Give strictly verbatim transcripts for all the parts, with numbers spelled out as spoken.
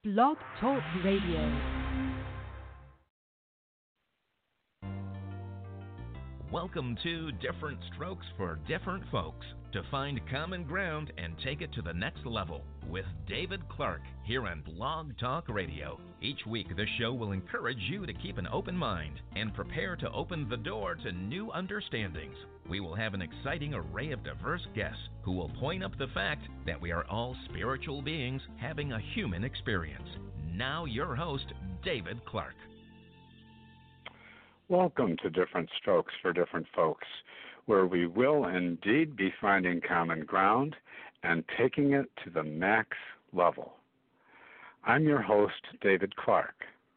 Blog Talk Radio. Welcome to Different Strokes for Different Folks, to find common ground and take it to the next level with David Clark here on Blog Talk Radio. Each week, the show will encourage you to keep an open mind and prepare to open the door to new understandings. We will have an exciting array of diverse guests who will point up the fact that we are all spiritual beings having a human experience. Now your host, David Clark. Welcome to Different Strokes for Different Folks, where we will indeed be finding common ground and taking it to the max level. I'm your host, David Clark.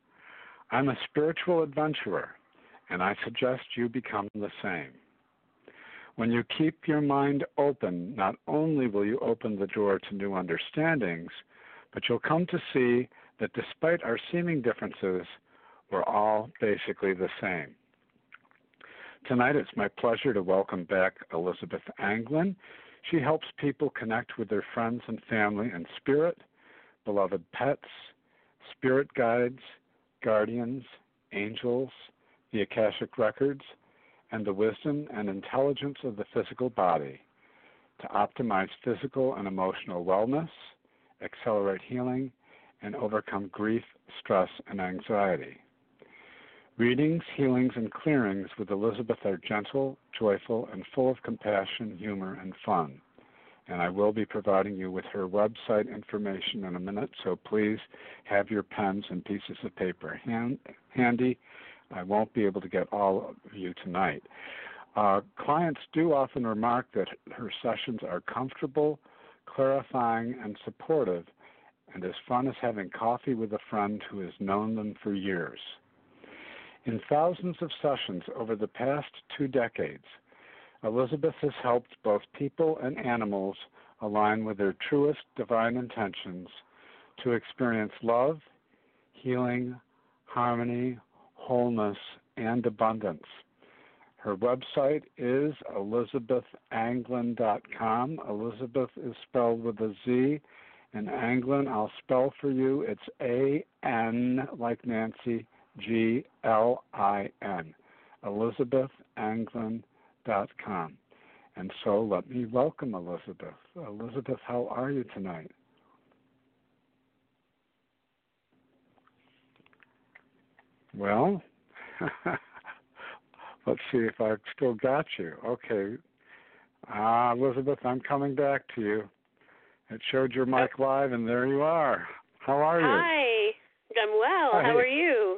I'm a spiritual adventurer, and I suggest you become the same. When you keep your mind open, not only will you open the door to new understandings, but you'll come to see that despite our seeming differences, we're all basically the same. Tonight, it's my pleasure to welcome back Elizabeth Anglin. She helps people connect with their friends and family in spirit, beloved pets, spirit guides, guardians, angels, the Akashic Records, and the wisdom and intelligence of the physical body to optimize physical and emotional wellness, accelerate healing, and overcome grief, stress, and anxiety. Readings, healings, and clearings with Elizabeth are gentle, joyful, and full of compassion, humor, and fun. And I will be providing you with her website information in a minute, so please have your pens and pieces of paper hand, handy. I won't be able to get all of you tonight. Uh, clients do often remark that her sessions are comfortable, clarifying, and supportive, and as fun as having coffee with a friend who has known them for years. In thousands of sessions over the past two decades, Elizabeth has helped both people and animals align with their truest divine intentions to experience love, healing, harmony, wholeness, and abundance. Her website is elizabeth anglin dot com. Elizabeth is spelled with a Z, and Anglin, I'll spell for you. It's A N like Nancy, G L I N, elizabeth anglin dot com. And so let me welcome Elizabeth. Elizabeth, how are you tonight? Well, let's see if I've still got you. Okay. Ah, Elizabeth, I'm coming back to you. It showed your mic live, and there you are. How are you? Hi. I'm well. Hi. How are you?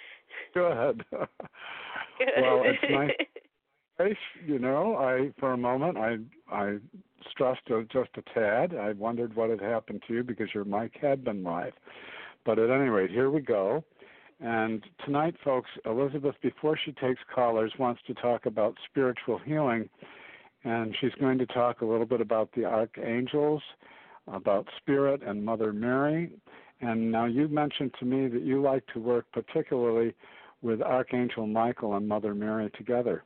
Good. Good. Well, it's nice. Nice, you know, I for a moment I I stressed a, just a tad. I wondered what had happened to you because your mic had been live. But at any rate, here we go. And tonight, folks, Elizabeth, before she takes callers, wants to talk about spiritual healing, and she's going to talk a little bit about the archangels, about Spirit and Mother Mary. And now you mentioned to me that you like to work particularly with Archangel Michael and Mother Mary together.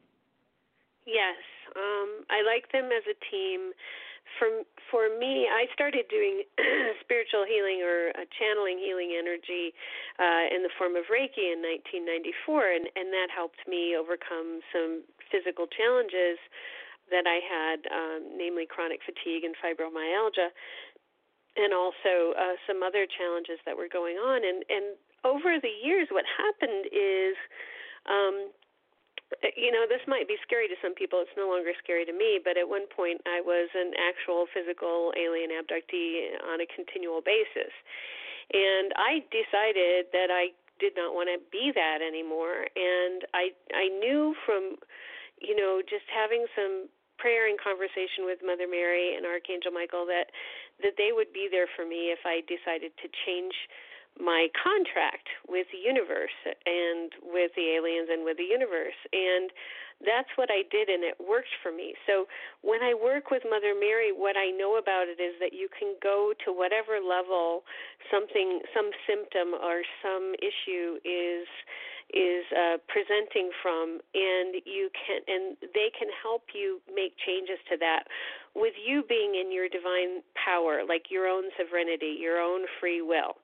Yes, um, I like them as a team. For, for me, I started doing spiritual healing or uh, channeling healing energy uh, in the form of Reiki in nineteen ninety-four, and, and that helped me overcome some physical challenges that I had, um, namely chronic fatigue and fibromyalgia, and also uh, some other challenges that were going on. And, and over the years, what happened is, um, you know, this might be scary to some people. It's no longer scary to me, but at one point I was an actual physical alien abductee on a continual basis. And I decided that I did not want to be that anymore. And I I knew from, you know, just having some prayer and conversation with Mother Mary and Archangel Michael that that they would be there for me if I decided to change my contract with the universe and with the aliens and with the universe. And that's what I did, and it worked for me. So when I work with Mother Mary, what I know about it is that you can go to whatever level something, some symptom or some issue is is uh, presenting from, and you can, and they can help you make changes to that with you being in your divine power, like your own sovereignty, your own free will.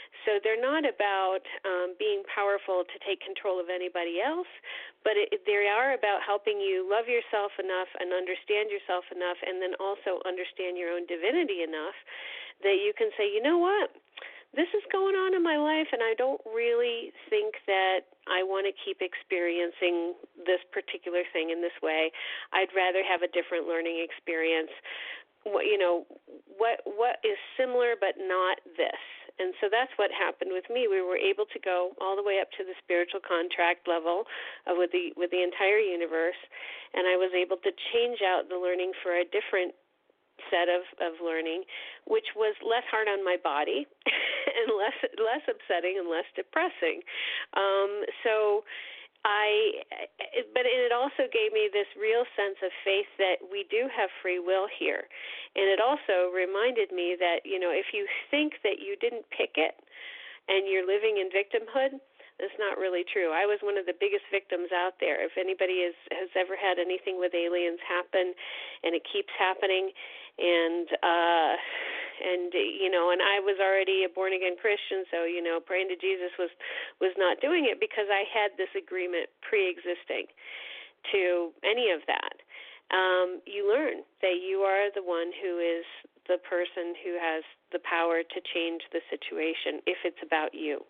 So they're not about um, being powerful to take control of anybody else, but it, they are about helping you love yourself enough and understand yourself enough, and then also understand your own divinity enough that you can say, you know what, this is going on in my life, and I don't really think that I want to keep experiencing this particular thing in this way. I'd rather have a different learning experience. What, you know, what what is similar but not this? And so that's what happened with me. We were able to go all the way up to the spiritual contract level of with the with the entire universe, and I was able to change out the learning for a different set of, of learning, which was less hard on my body and less less upsetting and less depressing. Um, so I, but it also gave me this real sense of faith that we do have free will here. And it also reminded me that, you know, if you think that you didn't pick it and you're living in victimhood, that's not really true. I was one of the biggest victims out there. If anybody has, has ever had anything with aliens happen, and it keeps happening, and uh, and you know, and I was already a born again Christian, so you know, praying to Jesus was was not doing it because I had this agreement pre-existing to any of that. Um, you learn that you are the one who is the person who has the power to change the situation if it's about you.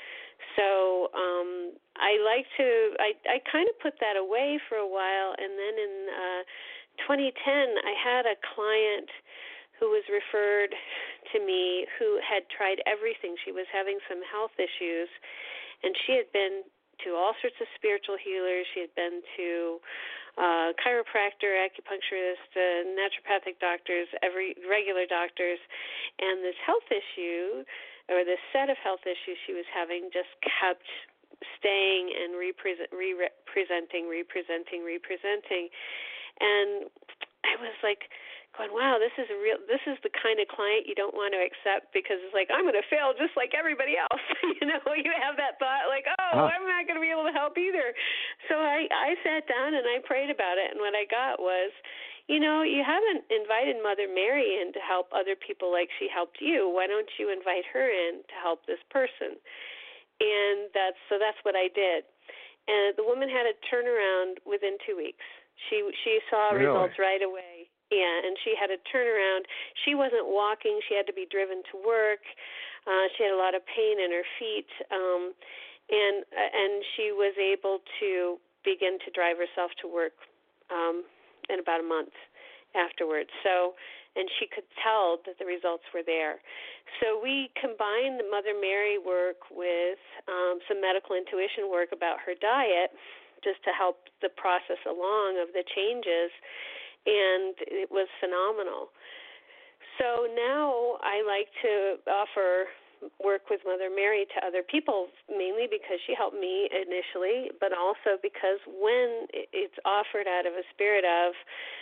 So um, I like to, I, I kind of put that away for a while, and then in uh, twenty ten, I had a client who was referred to me who had tried everything. She was having some health issues, and she had been to all sorts of spiritual healers. She had been to uh, chiropractor, acupuncturist, uh, naturopathic doctors, every regular doctors, and this health issue or this set of health issues she was having just kept staying and represent, re-presenting, representing, representing. And I was like going, wow, this is a real, this is the kind of client you don't want to accept because it's like, I'm going to fail just like everybody else. You know, you have that thought like, oh, I'm not going to be able to help either. So I, I sat down and I prayed about it. And what I got was, you know, you haven't invited Mother Mary in to help other people like she helped you. Why don't you invite her in to help this person? And that's so that's what I did. And the woman had a turnaround within two weeks. She she saw Really? results right away. Yeah, and she had a turnaround. She wasn't walking. She had to be driven to work. Uh, she had a lot of pain in her feet, um, and and she was able to begin to drive herself to work Um, in about a month afterwards. So, and she could tell that the results were there. So we combined the Mother Mary work with um, some medical intuition work about her diet just to help the process along of the changes, and it was phenomenal. So now I like to offer work with Mother Mary to other people, mainly because she helped me initially, but also because when it's offered out of a spirit of,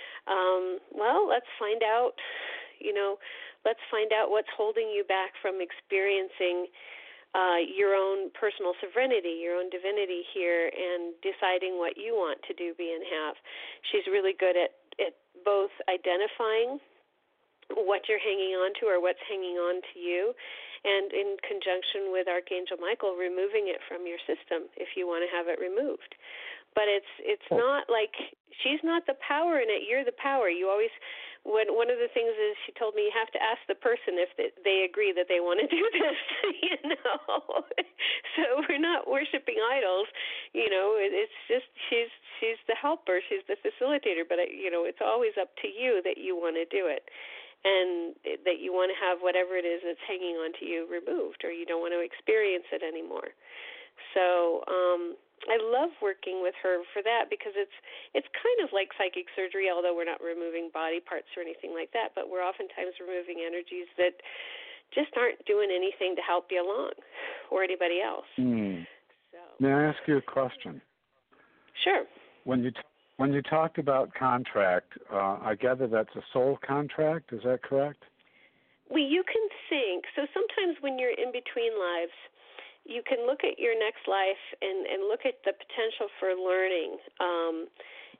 um, well, let's find out, you know, let's find out what's holding you back from experiencing uh, your own personal sovereignty, your own divinity here, and deciding what you want to do, be, and have. She's really good at, at both identifying what you're hanging on to or what's hanging on to you, and in conjunction with Archangel Michael, removing it from your system if you want to have it removed. But it's it's oh. not like she's not the power in it. You're the power. You always, when, one of the things is she told me you have to ask the person if they, they agree that they want to do this, you know. So we're not worshiping idols, you know. It, it's just she's she's the helper, she's the facilitator. But, you know, it's always up to you that you want to do it, and that you want to have whatever it is that's hanging on to you removed, or you don't want to experience it anymore. So um, I love working with her for that because it's it's kind of like psychic surgery, although we're not removing body parts or anything like that, but we're oftentimes removing energies that just aren't doing anything to help you along or anybody else. Mm. So. May I ask you a question? Sure. When you t- When you talked about contract, uh, I gather that's a soul contract. Is that correct? Well, you can think. So sometimes when you're in between lives, you can look at your next life and, and look at the potential for learning. Um,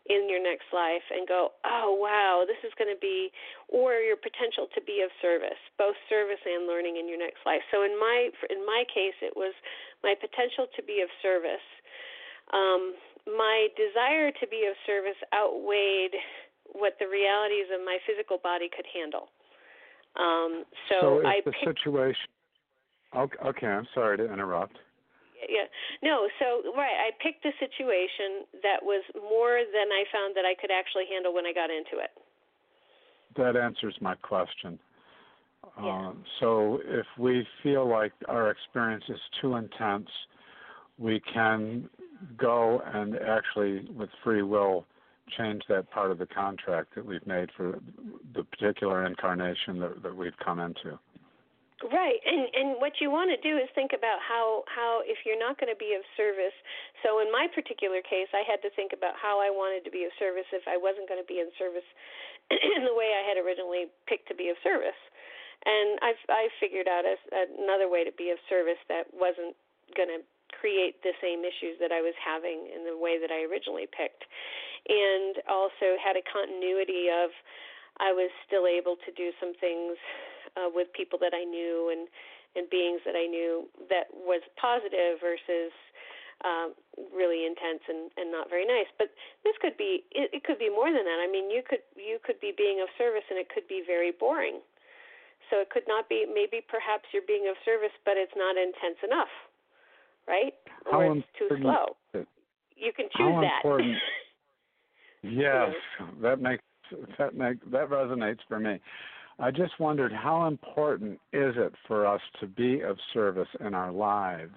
in your next life and go, oh, wow, this is going to be, or your potential to be of service, both service and learning in your next life. So in my in my case, it was my potential to be of service. Um, my desire to be of service outweighed what the realities of my physical body could handle. Um, so so if I the picked, situation. Okay, okay, I'm sorry to interrupt. Yeah, no, so, right, I picked a situation that was more than I found that I could actually handle when I got into it. That answers my question. Yeah. Uh, so if we feel like our experience is too intense, we can go and actually, with free will, change that part of the contract that we've made for the particular incarnation that, that we've come into. Right, and and what you want to do is think about how, how if you're not going to be of service, so in my particular case, I had to think about how I wanted to be of service if I wasn't going to be in service in the way I had originally picked to be of service. And I've, I figured out a, another way to be of service that wasn't going to create the same issues that I was having in the way that I originally picked. And also had a continuity of I was still able to do some things uh, with people that I knew and, and beings that I knew that was positive versus um, really intense and, and not very nice. But this could be it, it could be more than that. I mean, you could you could be being of service and it could be very boring. So it could not be, maybe perhaps you're being of service, but it's not intense enough, right? How or it's too slow. It, you can choose how that. Important, yes, Yeah. that makes that make that resonates for me. I just wondered, how important is it for us to be of service in our lives?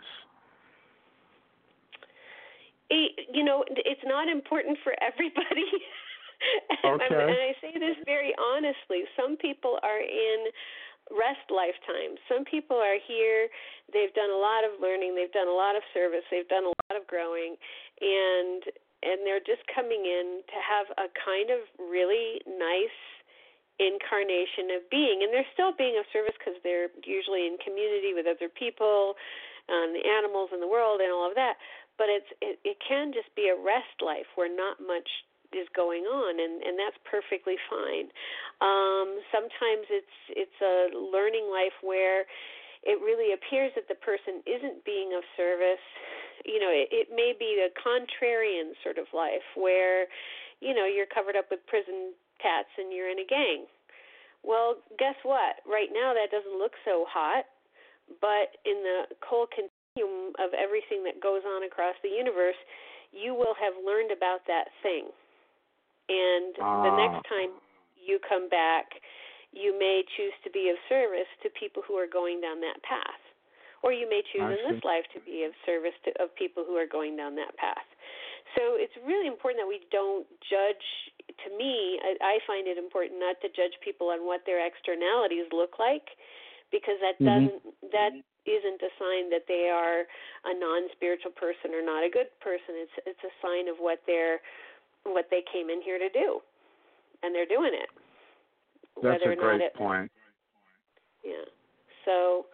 It, you know, it's not important for everybody. and, Okay. and I say this very honestly. Some people are in rest lifetimes. Some people are here. They've done a lot of learning. They've done a lot of service. They've done a lot of growing, and and they're just coming in to have a kind of really nice incarnation of being. And they're still being of service because they're usually in community with other people, um, the animals in the world, and all of that. But it's it, it can just be a rest life where not much is going on, and, and that's perfectly fine. Um, sometimes it's it's a learning life where it really appears that the person isn't being of service. You know, it, it may be a contrarian sort of life where, you know, you're covered up with prison tats and you're in a gang. Well, guess what? Right now that doesn't look so hot, but in the whole continuum of everything that goes on across the universe, you will have learned about that thing. And ah. the next time you come back, you may choose to be of service to people who are going down that path. Or you may choose I in this see. life to be of service to of people who are going down that path. So it's really important that we don't judge. To me, I, I find it important not to judge people on what their externalities look like, because that Mm-hmm. doesn't that isn't a sign that they are a non-spiritual person or not a good person. It's it's a sign of what they're what they came in here to do, and they're doing it. That's whether a or great not it, point. Yeah. So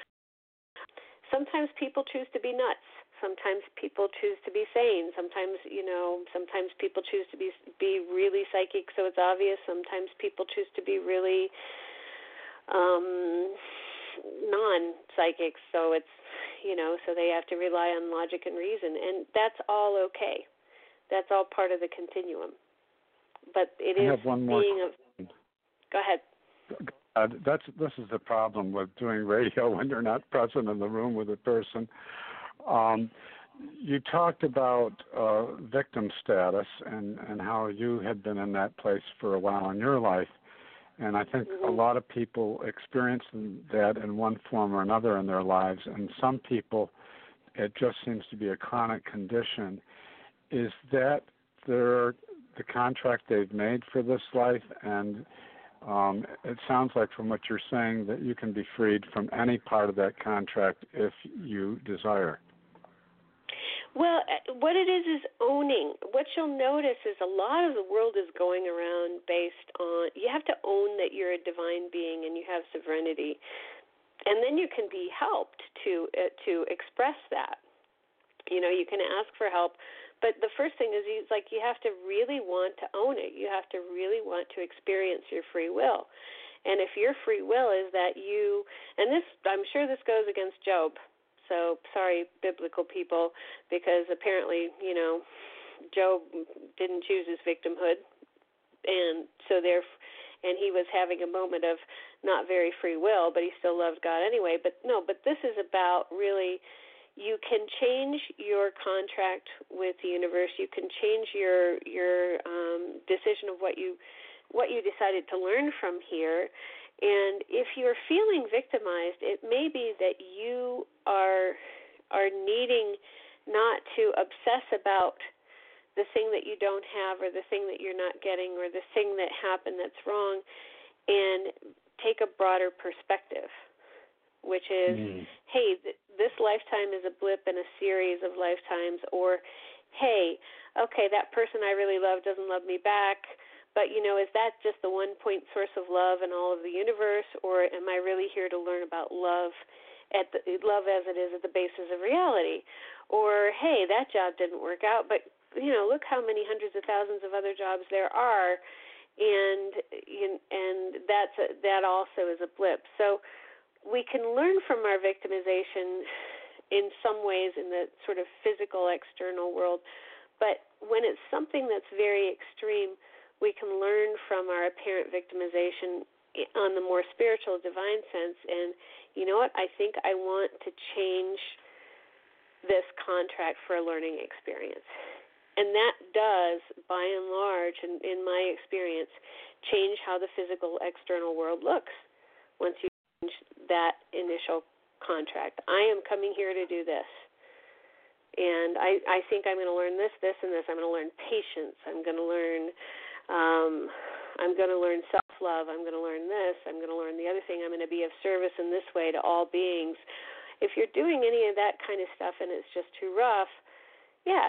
sometimes people choose to be nuts. Sometimes people choose to be sane. Sometimes, you know, sometimes people choose to be be really psychic, so it's obvious. Sometimes people choose to be really um, non-psychic, so it's, you know, so they have to rely on logic and reason, and that's all okay. That's all part of the continuum. But it I is have one more being of. Go ahead. Uh, that's this is the problem with doing radio when you're not present in the room with a person. Um, you talked about uh, victim status and, and how you had been in that place for a while in your life, and I think Mm-hmm. a lot of people experience that in one form or another in their lives, and some people it just seems to be a chronic condition. Is that their the contract they've made for this life? And Um, it sounds like from what you're saying that you can be freed from any part of that contract if you desire. Well, what it is is owning. What you'll notice is a lot of the world is going around based on, you have to own that you're a divine being and you have sovereignty. And then you can be helped to uh, to express that. You know, you can ask for help, But the first thing is, you, like, you have to really want to own it. You have to really want to experience your free will. And if your free will is that you, and this, I'm sure this goes against Job. So sorry, biblical people, because apparently, you know, Job didn't choose his victimhood, and so there, and he was having a moment of not very free will, but he still loved God anyway. But no, but this is about really, you can change your contract with the universe. You can change your your um, decision of what you what you decided to learn from here. And if you're feeling victimized, it may be that you are are needing not to obsess about the thing that you don't have, or the thing that you're not getting, or the thing that happened that's wrong, and take a broader perspective, which is, mm. hey, th- this lifetime is a blip in a series of lifetimes, or, hey, okay, that person I really love doesn't love me back, but, you know, is that just the one-point source of love in all of the universe, or am I really here to learn about love, at the, love as it is at the basis of reality? Or, hey, that job didn't work out, but you know, look how many hundreds of thousands of other jobs there are, and and that's a, that also is a blip. So we can learn from our victimization in some ways in the sort of physical external world, but when it's something that's very extreme, we can learn from our apparent victimization on the more spiritual, divine sense. And you know what? I think I want to change this contract for a learning experience. And that does, by and large, in, in my experience, change how the physical external world looks once you change that initial contract. I am coming here to do this. And I, I think I'm going to learn this, this, and this. I'm going to learn patience. I'm going to learn um, I'm going to learn self-love. I'm going to learn this. I'm going to learn the other thing. I'm going to be of service in this way to all beings. If you're doing any of that kind of stuff and it's just too rough, yeah,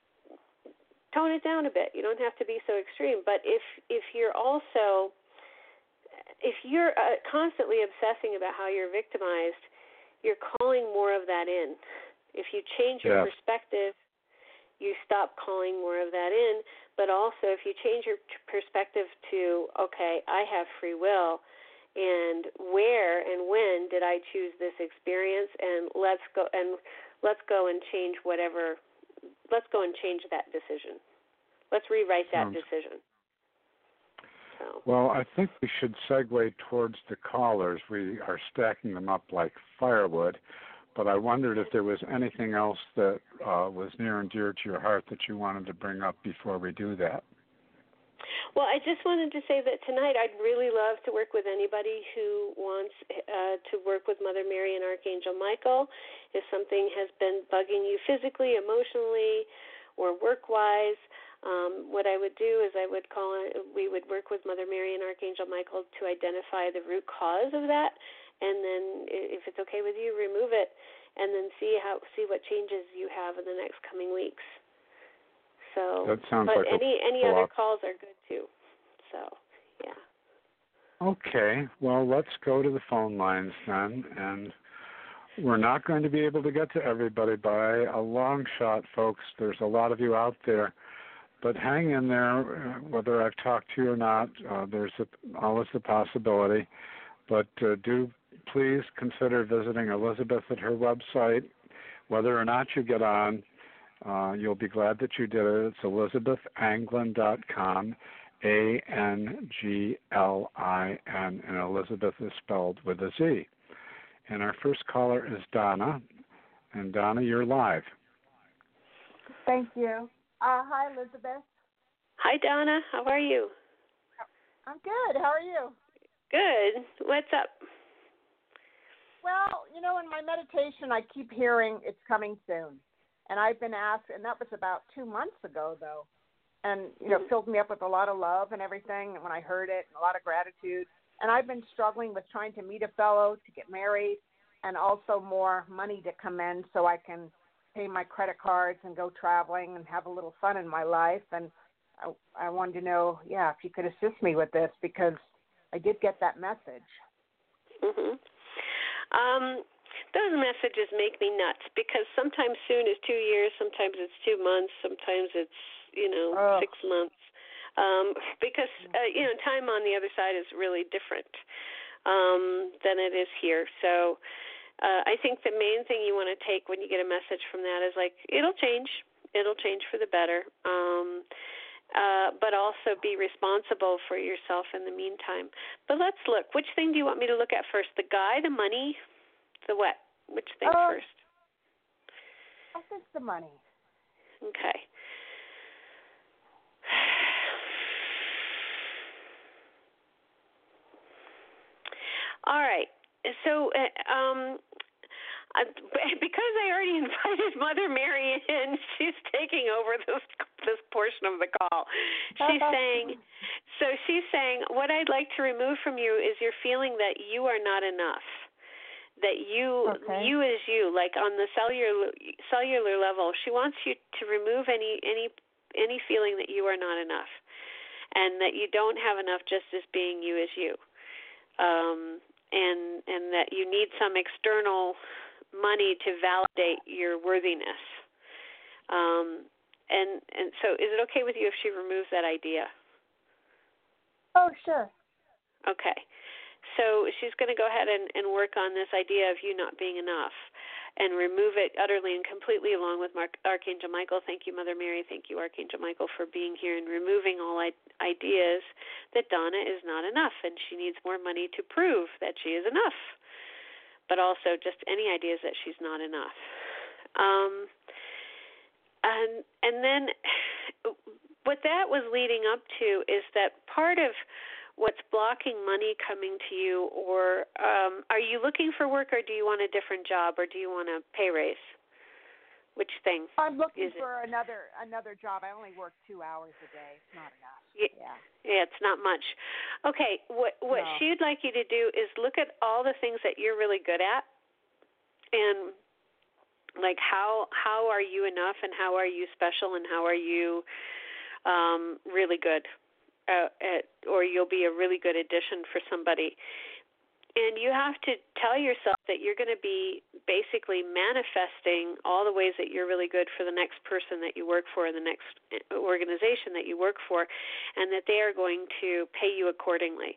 tone it down a bit. You don't have to be so extreme. But if if you're also, if you're uh, constantly obsessing about how you're victimized, you're calling more of that in. If you change your yes. perspective, you stop calling more of that in. But also, if you change your perspective to, okay, I have free will, and where and when did I choose this experience, and let's go and let's go and change whatever. Let's go and change that decision. Let's rewrite that Sounds... decision. So. Well, I think we should segue towards the callers. We are stacking them up like firewood, but I wondered if there was anything else that uh, was near and dear to your heart that you wanted to bring up before we do that. Well, I just wanted to say that tonight I'd really love to work with anybody who wants uh, to work with Mother Mary and Archangel Michael. If something has been bugging you physically, emotionally, or work-wise, um, what I would do is I would call it, we would work with Mother Mary and Archangel Michael to identify the root cause of that, and then if it's okay with you, remove it, and then see how see what changes you have in the next coming weeks. So, that sounds but like any a any other calls are good too. So, yeah. Okay. Well, let's go to the phone lines then, and we're not going to be able to get to everybody by a long shot, folks. There's a lot of you out there, but hang in there. Whether I've talked to you or not, uh, there's a, always the possibility. But uh, do please consider visiting Elizabeth at her website. Whether or not you get on, Uh, you'll be glad that you did it. It's elizabeth anglin dot com, A N G L I N, and Elizabeth is spelled with a Z. And our first caller is Donna. And Donna, you're live. Thank you. Uh, hi, Elizabeth. Hi, Donna. How are you? I'm good. How are you? Good. What's up? Well, you know, in my meditation, I keep hearing it's coming soon. And I've been asked, and that was about two months ago, though, and, you know, mm-hmm. filled me up with a lot of love and everything when I heard it, and a lot of gratitude. And I've been struggling with trying to meet a fellow to get married, and also more money to come in so I can pay my credit cards and go traveling and have a little fun in my life. And I, I wanted to know, yeah, if you could assist me with this, because I did get that message. Mm-hmm. Um, those messages make me nuts because sometimes soon is two years, sometimes it's two months, sometimes it's, you know, oh. six months. Um, because, uh, you know, time on the other side is really different um, than it is here. So uh, I think the main thing you want to take when you get a message from that is like, it'll change. It'll change for the better. Um, uh, but also be responsible for yourself in the meantime. But let's look. Which thing do you want me to look at first? The guy, the money, the what? Which thing uh, first? I think the money. Okay. All right. So, uh, um, uh, because I already invited Mother Mary in, she's taking over this this portion of the call. She's saying, so she's saying, what I'd like to remove from you is your feeling that you are not enough. That you, okay. you is you, like on the cellular cellular level. She wants you to remove any any any feeling that you are not enough, and that you don't have enough just as being you as you. Um, and and that you need some external money to validate your worthiness. Um, and and so is it okay with you if she removes that idea? Oh, sure. Okay. So she's going to go ahead and, and work on this idea of you not being enough and remove it utterly and completely along with Mark, Archangel Michael. Thank you, Mother Mary. Thank you, Archangel Michael, for being here and removing all I- ideas that Donna is not enough and she needs more money to prove that she is enough, but also just any ideas that she's not enough. Um, and, and then what that was leading up to is that part of what's blocking money coming to you, or um, are you looking for work, or do you want a different job, or do you want a pay raise? Which thing? I'm looking is for it? another another job. I only work two hours a day. It's not enough. Yeah, yeah, yeah, it's not much. Okay, what what no. she'd like you to do is look at all the things that you're really good at, and like how how are you enough, and how are you special, and how are you um, really good. Uh, at, or you'll be a really good addition for somebody. And you have to tell yourself that you're going to be basically manifesting all the ways that you're really good for the next person that you work for, the next organization that you work for, and that they are going to pay you accordingly.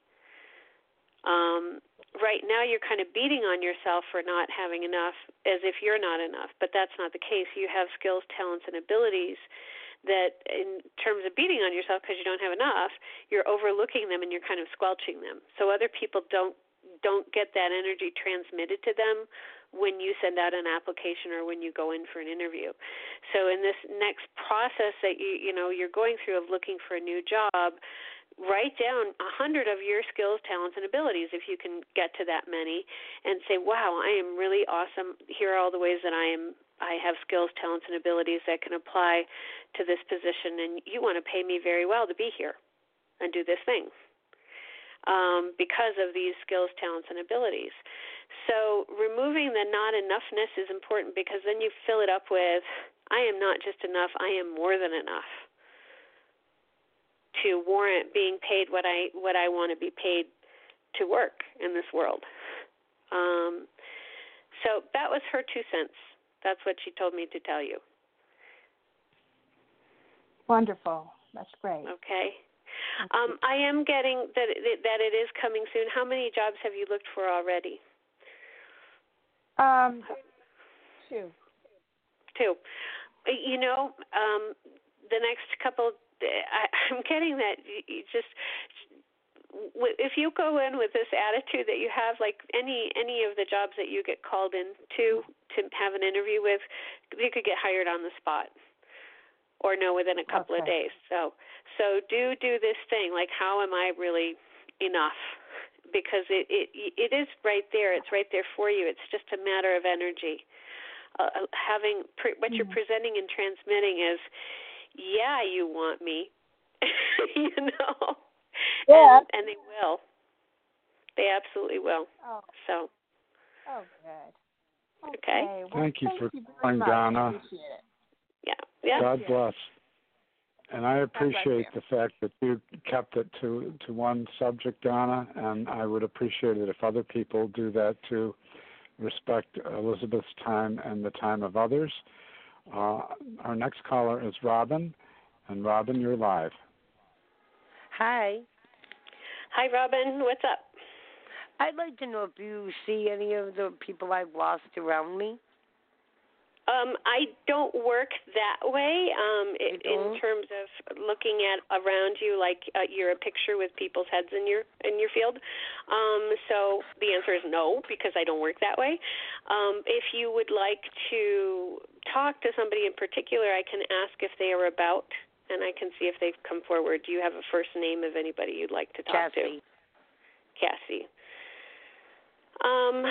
Um, right now you're kind of beating on yourself for not having enough as if you're not enough, but that's not the case. You have skills, talents, and abilities that in terms of beating on yourself because you don't have enough, you're overlooking them and you're kind of squelching them. So other people don't don't get that energy transmitted to them when you send out an application or when you go in for an interview. So in this next process that you you know you're going through of looking for a new job, write down a hundred of your skills, talents, and abilities if you can get to that many, and say, wow, I am really awesome. Here are all the ways that I am I have skills, talents, and abilities that can apply to this position, and you want to pay me very well to be here and do this thing um, because of these skills, talents, and abilities. So removing the not enoughness is important because then you fill it up with, I am not just enough, I am more than enough to warrant being paid what I what I want to be paid to work in this world. Um, so that was her two cents. That's what she told me to tell you. Wonderful. That's great. Okay. Um, I am getting that it, that it is coming soon. How many jobs have you looked for already? Um, two. Two. You know, um, the next couple, I, I'm getting that you just, if you go in with this attitude that you have, like any any of the jobs that you get called in to to have an interview with, you could get hired on the spot or no within a couple okay. of days. So so do do this thing, like how am I really enough? Because it, it, it is right there. It's right there for you. It's just a matter of energy. Uh, having pre- what mm-hmm. you're presenting and transmitting is, yeah, you want me, you know. Yeah. And, and they will. They absolutely will. Oh. So. Oh, good. Okay. Okay. Well, thank you thank for you calling, Donna. Appreciate it. Yeah. Yeah. God bless. And I appreciate you. the fact that you kept it to, to one subject, Donna, and I would appreciate it if other people do that too. respect Elizabeth's time and the time of others. Uh, our next caller is Robin, and Robin, you're live. Hi. Hi, Robin. What's up? I'd like to know if you see any of the people I've lost around me. Um, I don't work that way um, it, in terms of looking at around you like uh, you're a picture with people's heads in your in your field. Um, so the answer is no, because I don't work that way. Um, if you would like to talk to somebody in particular, I can ask if they are about, and I can see if they've come forward. Do you have a first name of anybody you'd like to talk Cassie. to? Cassie. Um...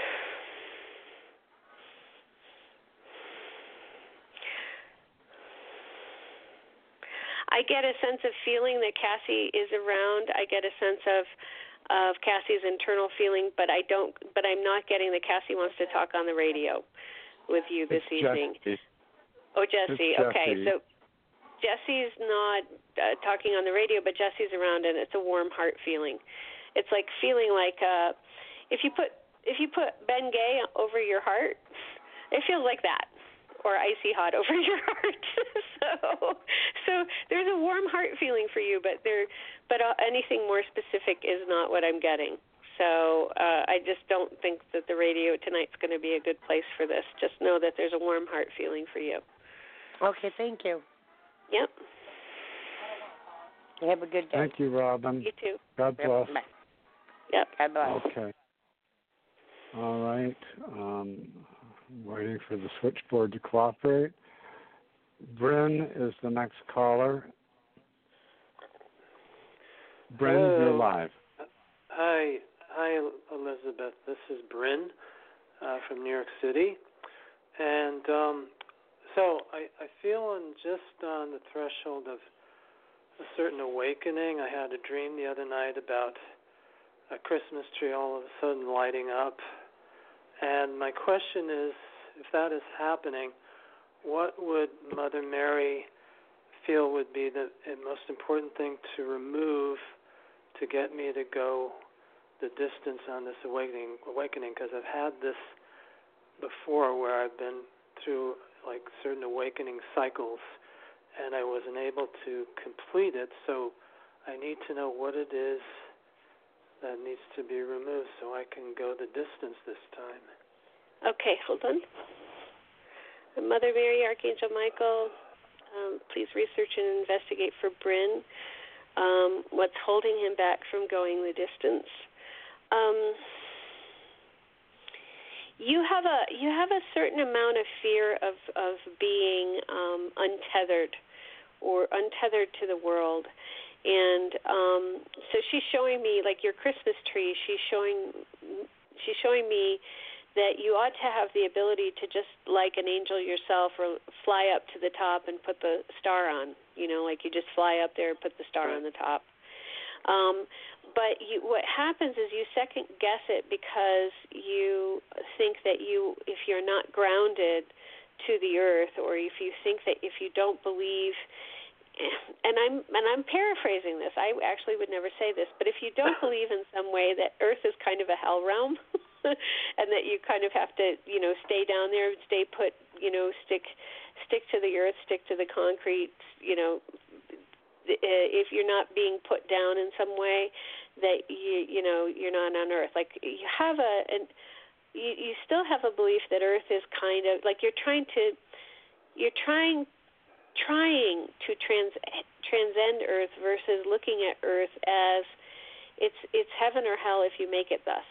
I get a sense of feeling that Cassie is around. I get a sense of of Cassie's internal feeling, but I don't. But I'm not getting that Cassie wants to talk on the radio with you this it's evening. Jessie. Oh, Jessie. It's Okay, Jessie. so Jessie's not uh, talking on the radio, but Jessie's around, and it's a warm heart feeling. It's like feeling like uh, if you put if you put Ben Gay over your heart, it feels like that. Or icy hot over your heart. so, so there's a warm heart feeling for you, but there, but uh, anything more specific is not what I'm getting. So uh, I just don't think that the radio tonight's going to be a good place for this. Just know that there's a warm heart feeling for you. Okay, thank you. Yep. You have a good day. Thank you, Robin. You too. God bless. Bye. Yep. God bless. Okay. All right. Um, waiting for the switchboard to cooperate. Bryn is the next caller. Bryn, Hello. you're live. Hi, hi, Elizabeth. This is Bryn uh, from New York City, and um, so I, I feel I'm just on the threshold of a certain awakening. I had a dream the other night about a Christmas tree all of a sudden lighting up. And my question is, if that is happening, what would Mother Mary feel would be the most important thing to remove to get me to go the distance on this awakening? Awakening, because I've had this before, where I've been through like certain awakening cycles, and I wasn't able to complete it. So I need to know what it is that needs to be removed so I can go the distance this time. Okay, hold on. Mother Mary, Archangel Michael, um, please research and investigate for Bryn um, what's holding him back from going the distance. Um, you have a you have a certain amount of fear of of being um, untethered or untethered to the world. And um, so she's showing me, like your Christmas tree, she's showing she's showing me that you ought to have the ability to just like an angel yourself or fly up to the top and put the star on, you know, like you just fly up there and put the star right. on the top. Um, but you, what happens is you second guess it because you think that you, if you're not grounded to the earth, or if you think that if you don't believe, and I'm and I'm paraphrasing this. I actually would never say this, but if you don't believe in some way that Earth is kind of a hell realm, and that you kind of have to, you know, stay down there, stay put, you know, stick stick to the earth, stick to the concrete, you know, if you're not being put down in some way, that you you know you're not on Earth. Like you have a and you you still have a belief that Earth is kind of like you're trying to you're trying. trying to trans, transcend Earth versus looking at Earth as it's it's heaven or hell if you make it thus.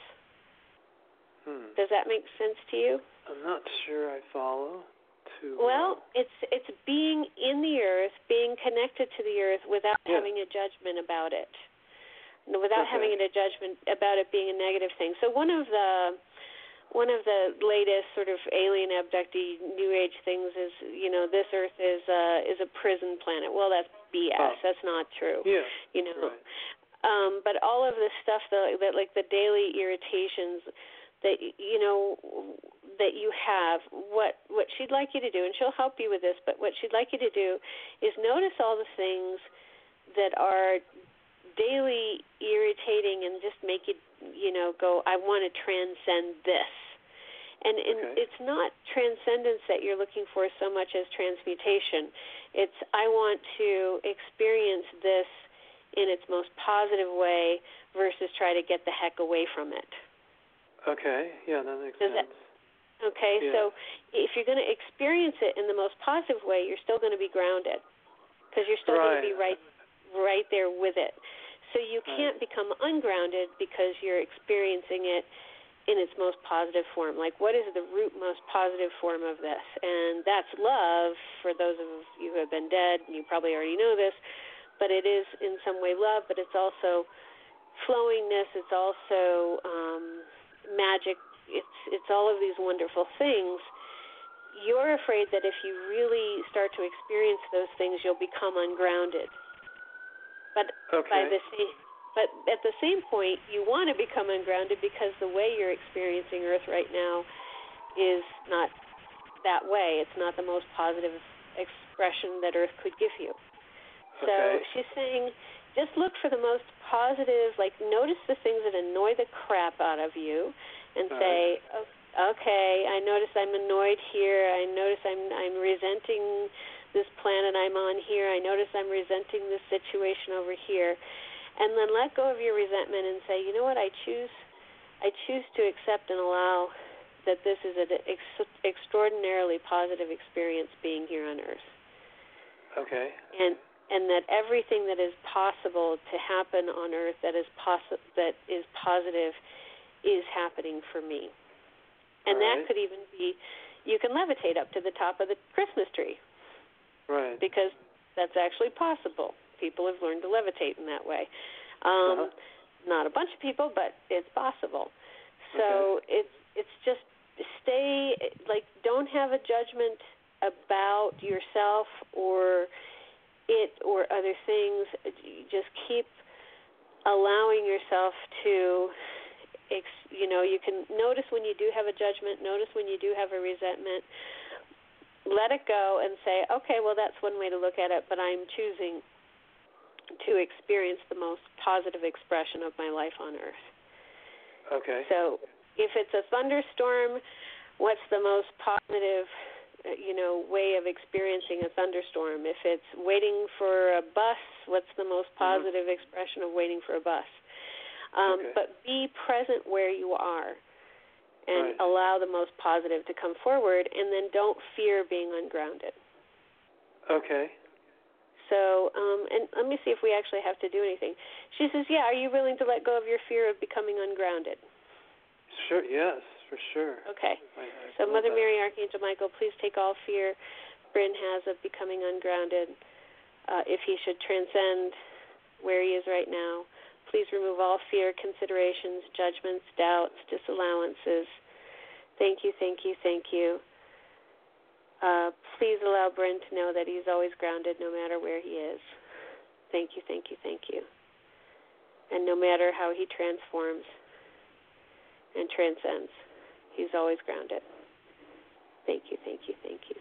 Hmm. Does that make sense to you? I'm not sure I follow too well. well. It's it's being in the Earth, being connected to the Earth without yeah. having a judgment about it, without okay. having a judgment about it being a negative thing. So one of the One of the latest sort of alien abductee New Age things is, you know, this Earth is uh, is a prison planet. Well, that's B S. Oh. That's not true. Yeah. You know, right. um, but all of this stuff that, that, like the daily irritations that you know that you have. What what she'd like you to do, and she'll help you with this. But what she'd like you to do is notice all the things that are daily irritating and just make you, you know, go, I want to transcend this. And, and Okay. it's not transcendence that you're looking for so much as transmutation. It's I want to experience this in its most positive way versus try to get the heck away from it. Okay. Yeah, that makes Does sense. That, okay, yeah. so if you're going to experience it in the most positive way, you're still going to be grounded because you're still right. going to be right, right there with it. So you can't right. become ungrounded because you're experiencing it in its most positive form. Like, what is the root most positive form of this? And that's love. For those of you who have been dead, you probably already know this, but it is in some way love, but it's also flowingness. It's also um, magic. It's it's all of these wonderful things. You're afraid that if you really start to experience those things, you'll become ungrounded. But okay. by the same But at the same point, you want to become ungrounded because the way you're experiencing Earth right now is not that way. It's not the most positive expression that Earth could give you. So okay. she's saying, just look for the most positive, like notice the things that annoy the crap out of you and All say, right. oh, okay, I notice I'm annoyed here. I notice I'm I'm resenting this planet I'm on here. I notice I'm resenting this situation over here. And then let go of your resentment and say, you know what, I choose I choose to accept and allow that this is an ex- extraordinarily positive experience being here on Earth. Okay. And and that everything that is possible to happen on Earth that is possi- that is positive is happening for me. And All that right. could even be, you can levitate up to the top of the Christmas tree. Right. Because that's actually possible. People have learned to levitate in that way. Um, uh-huh. Not a bunch of people, but it's possible. So okay. it's it's just stay, like, don't have a judgment about yourself or it or other things. Just keep allowing yourself to, you know, you can notice when you do have a judgment, notice when you do have a resentment. Let it go and say, okay, well, that's one way to look at it, but I'm choosing to experience the most positive expression of my life on Earth. Okay. So if it's a thunderstorm, what's the most positive, you know, way of experiencing a thunderstorm? If it's waiting for a bus, what's the most positive mm-hmm. expression of waiting for a bus? Um, okay. But be present where you are and right. allow the most positive to come forward, and then don't fear being ungrounded. Okay. So, um, and let me see if we actually have to do anything. She says, yeah, are you willing to let go of your fear of becoming ungrounded? Sure, yes, for sure. Okay. I, I so Mother that. Mary, Archangel Michael, please take all fear Bryn has of becoming ungrounded. Uh, if he should transcend where he is right now, please remove all fear, considerations, judgments, doubts, disallowances. Thank you, thank you, thank you. Uh, please allow Bryn to know that he's always grounded no matter where he is. Thank you, thank you, thank you. And no matter how he transforms and transcends, he's always grounded. Thank you, thank you, thank you.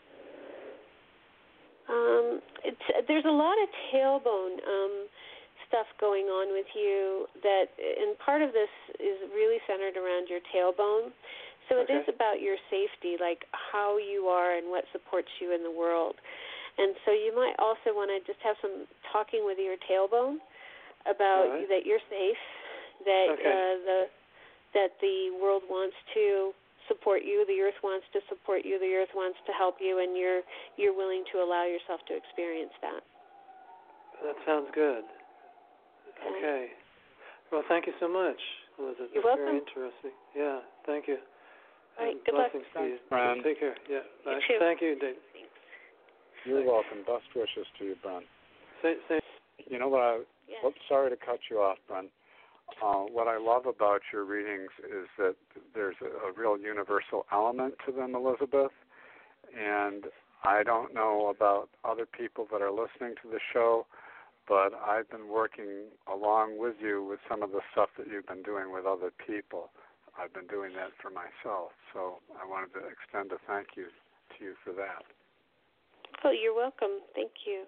Um, it's, there's a lot of tailbone um, stuff going on with you that, and part of this is really centered around your tailbone. So it okay. is about your safety, like how you are and what supports you in the world. And so you might also want to just have some talking with your tailbone about right. that you're safe, that okay. uh, the that the world wants to support you, the earth wants to support you, the earth wants to help you, and you're you're willing to allow yourself to experience that. That sounds good. Okay. okay. Well, thank you so much, Elizabeth. You're That's welcome. very interesting. Yeah, thank you. All right, and good luck. blessings to you. Bryn. Take care. Yeah. Bye. You too. Thank you, Dave. Thanks. You're welcome. Best wishes to you, Bryn. Say, say. You know what? I, Yes. oops, sorry to cut you off, Bryn. Uh, what I love about your readings is that there's a, a real universal element to them, Elizabeth. And I don't know about other people that are listening to the show, but I've been working along with you with some of the stuff that you've been doing with other people. I've been doing that for myself, so I wanted to extend a thank you to you for that. Oh, you're welcome. Thank you.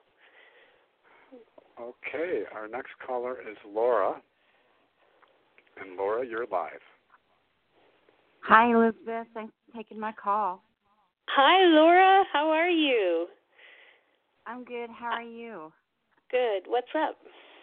Okay, our next caller is Laura. And Laura, you're live. Hi, Elizabeth. Thanks for taking my call. Hi, Laura. How are you? I'm good. How are you? Good. What's up?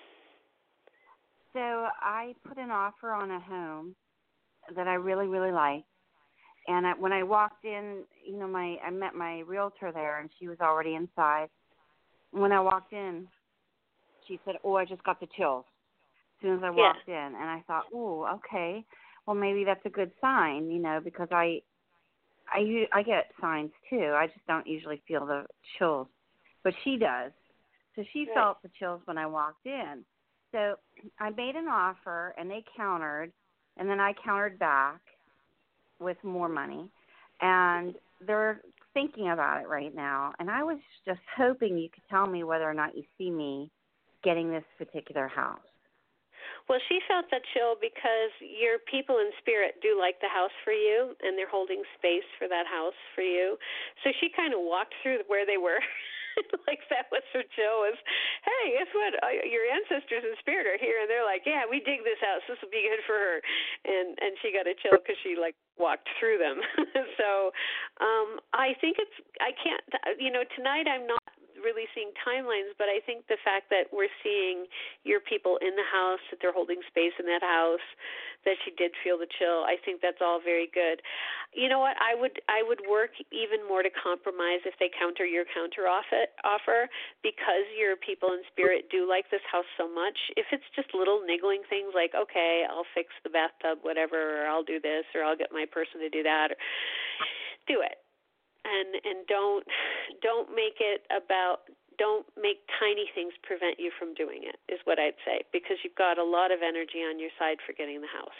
So I put an offer on a home that I really, really like. And I, when I walked in, you know, my I met my realtor there, and she was already inside. When I walked in, she said, "Oh, I just got the chills." As soon as I walked yeah. in, and I thought, "Oh, okay. Well, maybe that's a good sign, you know, because I, I, I get signs too. I just don't usually feel the chills, but she does. So she right. felt the chills when I walked in. So I made an offer, and they countered, and then I countered back with more money, and they're thinking about it right now. And I was just hoping you could tell me whether or not you see me getting this particular house. Well, she felt that chill because your people in spirit do like the house for you, and they're holding space for that house for you. So she kind of walked through where they were. Like that was her chill was, hey, guess what? Your ancestors in spirit are here, and they're like, yeah, we dig this house. This will be good for her. And and she got a chill because she like walked through them. So um, I think it's I can't you know tonight I'm not really seeing timelines, but I think the fact that we're seeing your people in the house, that they're holding space in that house, that she did feel the chill, I think that's all very good. You know what? I would I would work even more to compromise if they counter your counter offer, because your people in spirit do like this house so much. If it's just little niggling things like, okay, I'll fix the bathtub, whatever, or I'll do this, or I'll get my person to do that, or do it. And and don't don't make it about don't make tiny things prevent you from doing it, is what I'd say, because you've got a lot of energy on your side for getting the house.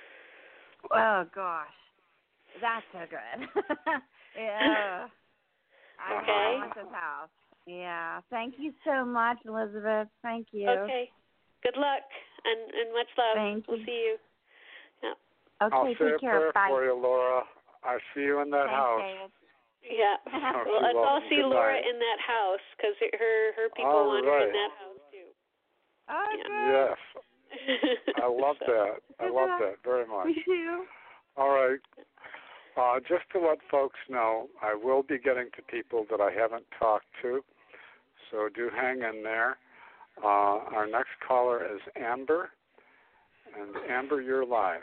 Oh gosh, that's so good. Yeah. Okay. I want this house. Yeah. Thank you so much, Elizabeth. Thank you. Okay. Good luck and and much love. Thank we'll you. see you. Yeah. Okay. I'll take say a care. prayer Bye. for you, Laura. I see you in that Thanks, house. David. Yeah. Oh, well, let's all see Good Laura night. in that house, because her her people all want right. her in that house too. Oh, yeah. Yes. I love that. I love that very much. Me too. All right. Uh, just to let folks know, I will be getting to people that I haven't talked to, so do hang in there. Uh, our next caller is Amber, and Amber, you're live.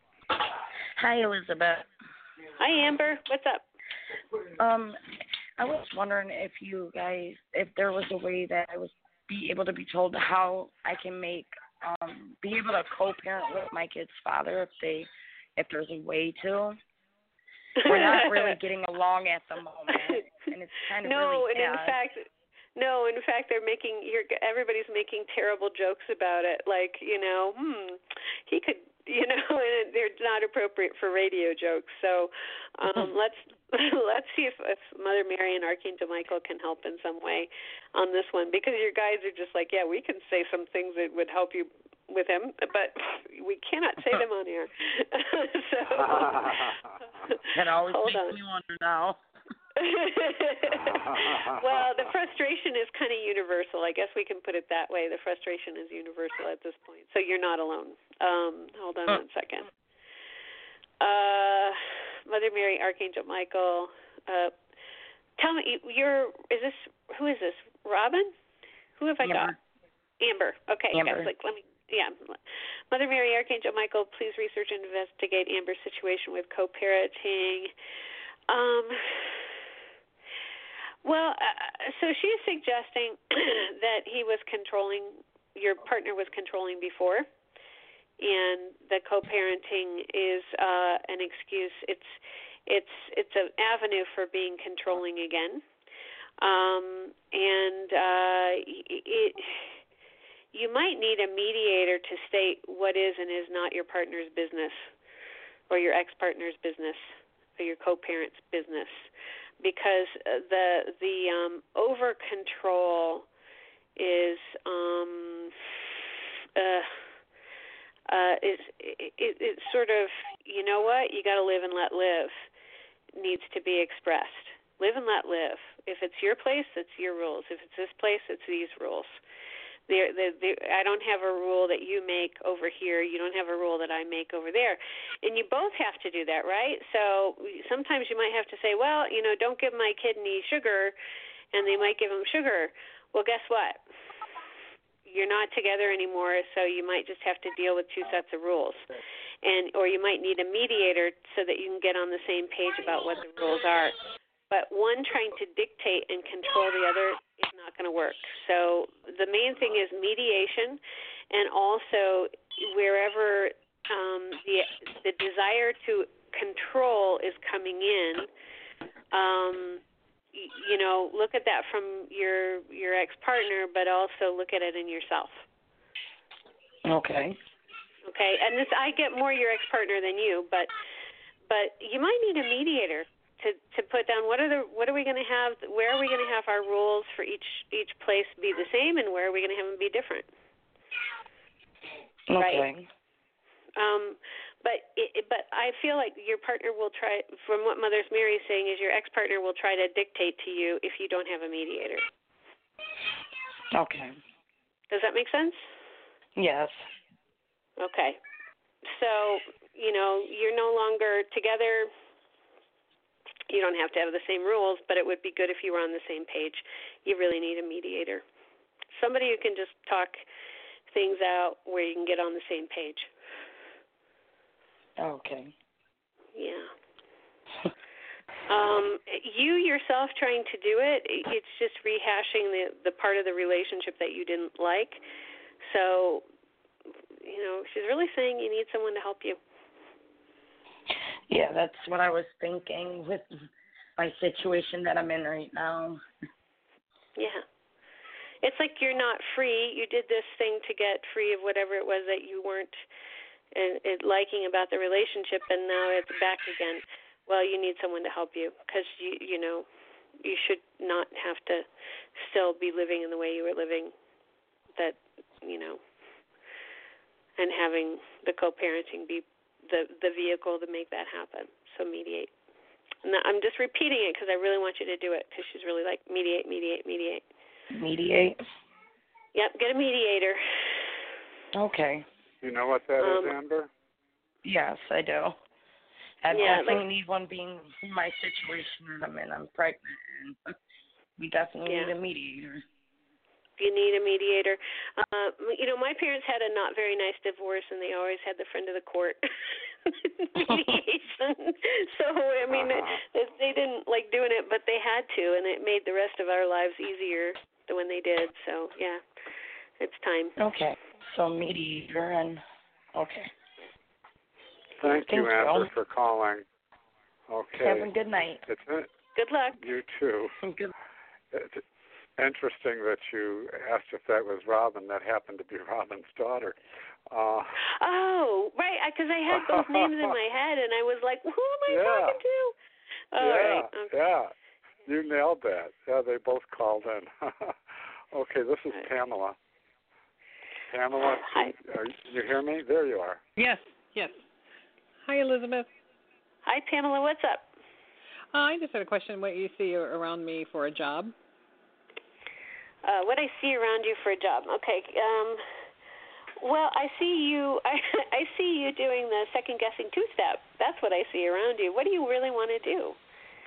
Hi, Elizabeth. Hi, Amber. What's up? Um, I was wondering if you guys, if there was a way that I was be able to be told how I can make, um, be able to co-parent with my kid's father if they, if there's a way to. We're not really getting along at the moment, and it's kind of no, really sad. No, and in fact, no, in fact, they're making, you're, everybody's making terrible jokes about it. Like, you know, hmm, he could, you know, and they're not appropriate for radio jokes. So um, let's let's see if, if Mother Mary and Archangel Michael can help in some way on this one, because your guys are just like, yeah, we can say some things that would help you with him, but we cannot say them on air. So that always hold makes on. me wonder now. Well, the frustration is kind of universal. I guess we can put it that way. The frustration is universal at this point. So you're not alone. Um, hold on one second. Uh, Mother Mary, Archangel Michael. Uh, tell me, you're, is this, who is this? Robin? Who have I Amber. got? Amber. Okay. Amber. Guys, like, let me, yeah. Mother Mary, Archangel Michael, please research and investigate Amber's situation with co-parenting. Um, well, uh, so she's suggesting that he was controlling, your partner was controlling before, and the co-parenting is uh, an excuse. It's it's it's an avenue for being controlling again, um, and uh, it, you might need a mediator to state what is and is not your partner's business, or your ex-partner's business, or your co-parent's business, because the the um, over control is um, uh, uh, is it, it, it's sort of, you know what, you got to live and let live, needs to be expressed. Live and let live. If it's your place, it's your rules. If it's this place, it's these rules. There, there, there, I don't have a rule that you make over here. You don't have a rule that I make over there. And you both have to do that, right? So sometimes you might have to say, well, you know, don't give my kid any sugar, and they might give him sugar. Well, guess what? You're not together anymore, so you might just have to deal with two sets of rules. And or you might need a mediator so that you can get on the same page about what the rules are. But one trying to dictate and control the other is not going to work. So the main thing is mediation, and also wherever um, the the desire to control is coming in, um, y- you know, look at that from your your ex-partner, but also look at it in yourself. Okay. Okay, and this I get more your ex-partner than you, but but you might need a mediator. To, to put down what are the what are we going to have? Where are we going to have our rules for each each place be the same, and where are we going to have them be different? Okay. Right. Um, but it, but I feel like your partner will try. From what Mother's Mary is saying, is your ex-partner will try to dictate to you if you don't have a mediator. Okay. Does that make sense? Yes. Okay. So you know you're no longer together. You don't have to have the same rules, but it would be good if you were on the same page. You really need a mediator. Somebody who can just talk things out where you can get on the same page. Okay. Yeah. um, you yourself trying to do it, it's just rehashing the, the part of the relationship that you didn't like. So, you know, she's really saying you need someone to help you. Yeah, that's what I was thinking with my situation that I'm in right now. Yeah. It's like you're not free. You did this thing to get free of whatever it was that you weren't uh, uh, liking about the relationship, and now it's back again. Well, you need someone to help you because, you, you know, you should not have to still be living in the way you were living, that, you know, and having the co-parenting be the the vehicle to make that happen. So mediate. And I'm just repeating it because I really want you to do it because she's really like mediate, mediate, mediate. Mediate? Yep, get a mediator. Okay. You know what that um, is, Amber? Yes, I do. I yeah, definitely like, need one being in my situation that I'm in. I'm pregnant, and we definitely yeah. need a mediator. You need a mediator. Uh, you know, my parents had a not very nice divorce, and they always had the friend of the court mediation. So, I mean, uh-huh. it, they didn't like doing it, but they had to, and it made the rest of our lives easier than when they did. So, yeah, it's time. Okay. So, mediator and, okay. Thank Thank you, Amber, you. for calling. Okay. Have a good night. It's, good luck. You too. Good. It's interesting that you asked if that was Robin. That happened to be Robin's daughter. Uh, oh, right, because I, I had both names in my head, and I was like, who am I yeah. talking to? All yeah, right. Okay. yeah. You nailed that. Yeah, they both called in. Okay, this is right. Pamela. Pamela, Hi. Are, you hear me? There you are. Yes, yes. Hi, Elizabeth. Hi, Pamela. What's up? Uh, I just had a question. What you see around me for a job? Uh, what I see around you for a job. Okay. Um, well, I see you. I, I see you doing the second guessing two step. That's what I see around you. What do you really want to do,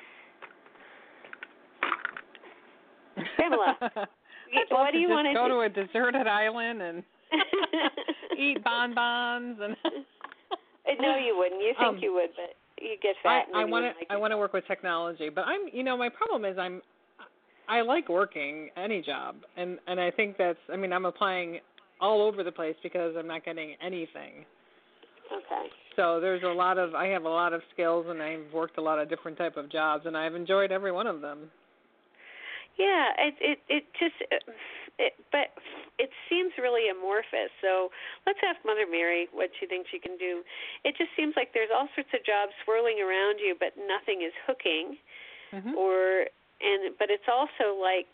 Pamela? What do you want to go do? to a deserted island and eat bonbons and. No, you wouldn't. You think um, you would, but you get fat. I want to. Like I want to work with technology, but I'm. You know, my problem is I'm. I like working any job, and and I think that's. I mean, I'm applying all over the place because I'm not getting anything. Okay. So there's a lot of. I have a lot of skills, and I've worked a lot of different type of jobs, and I've enjoyed every one of them. Yeah, it it it just. It, but it seems really amorphous. So let's ask Mother Mary what she thinks you can do. It just seems like there's all sorts of jobs swirling around you, but nothing is hooking. Mm-hmm. Or and but it's also like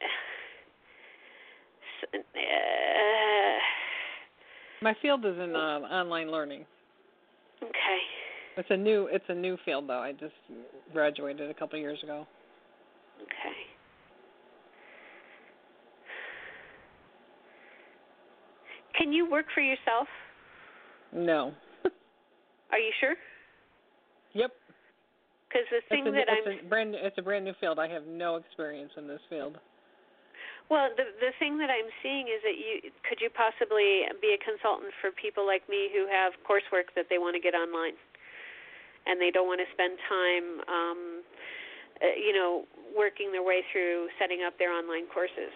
uh, my field is in uh, online learning. Okay. It's a new it's a new field though. I just graduated a couple of years ago. Okay. can you work for yourself? No. Are you sure? Yep. Because the thing it's a, that it's I'm a brand it's a brand new field. I have no experience in this field. Well, the the thing that I'm seeing is that you could you possibly be a consultant for people like me who have coursework that they want to get online, and they don't want to spend time, um, uh, you know, working their way through setting up their online courses.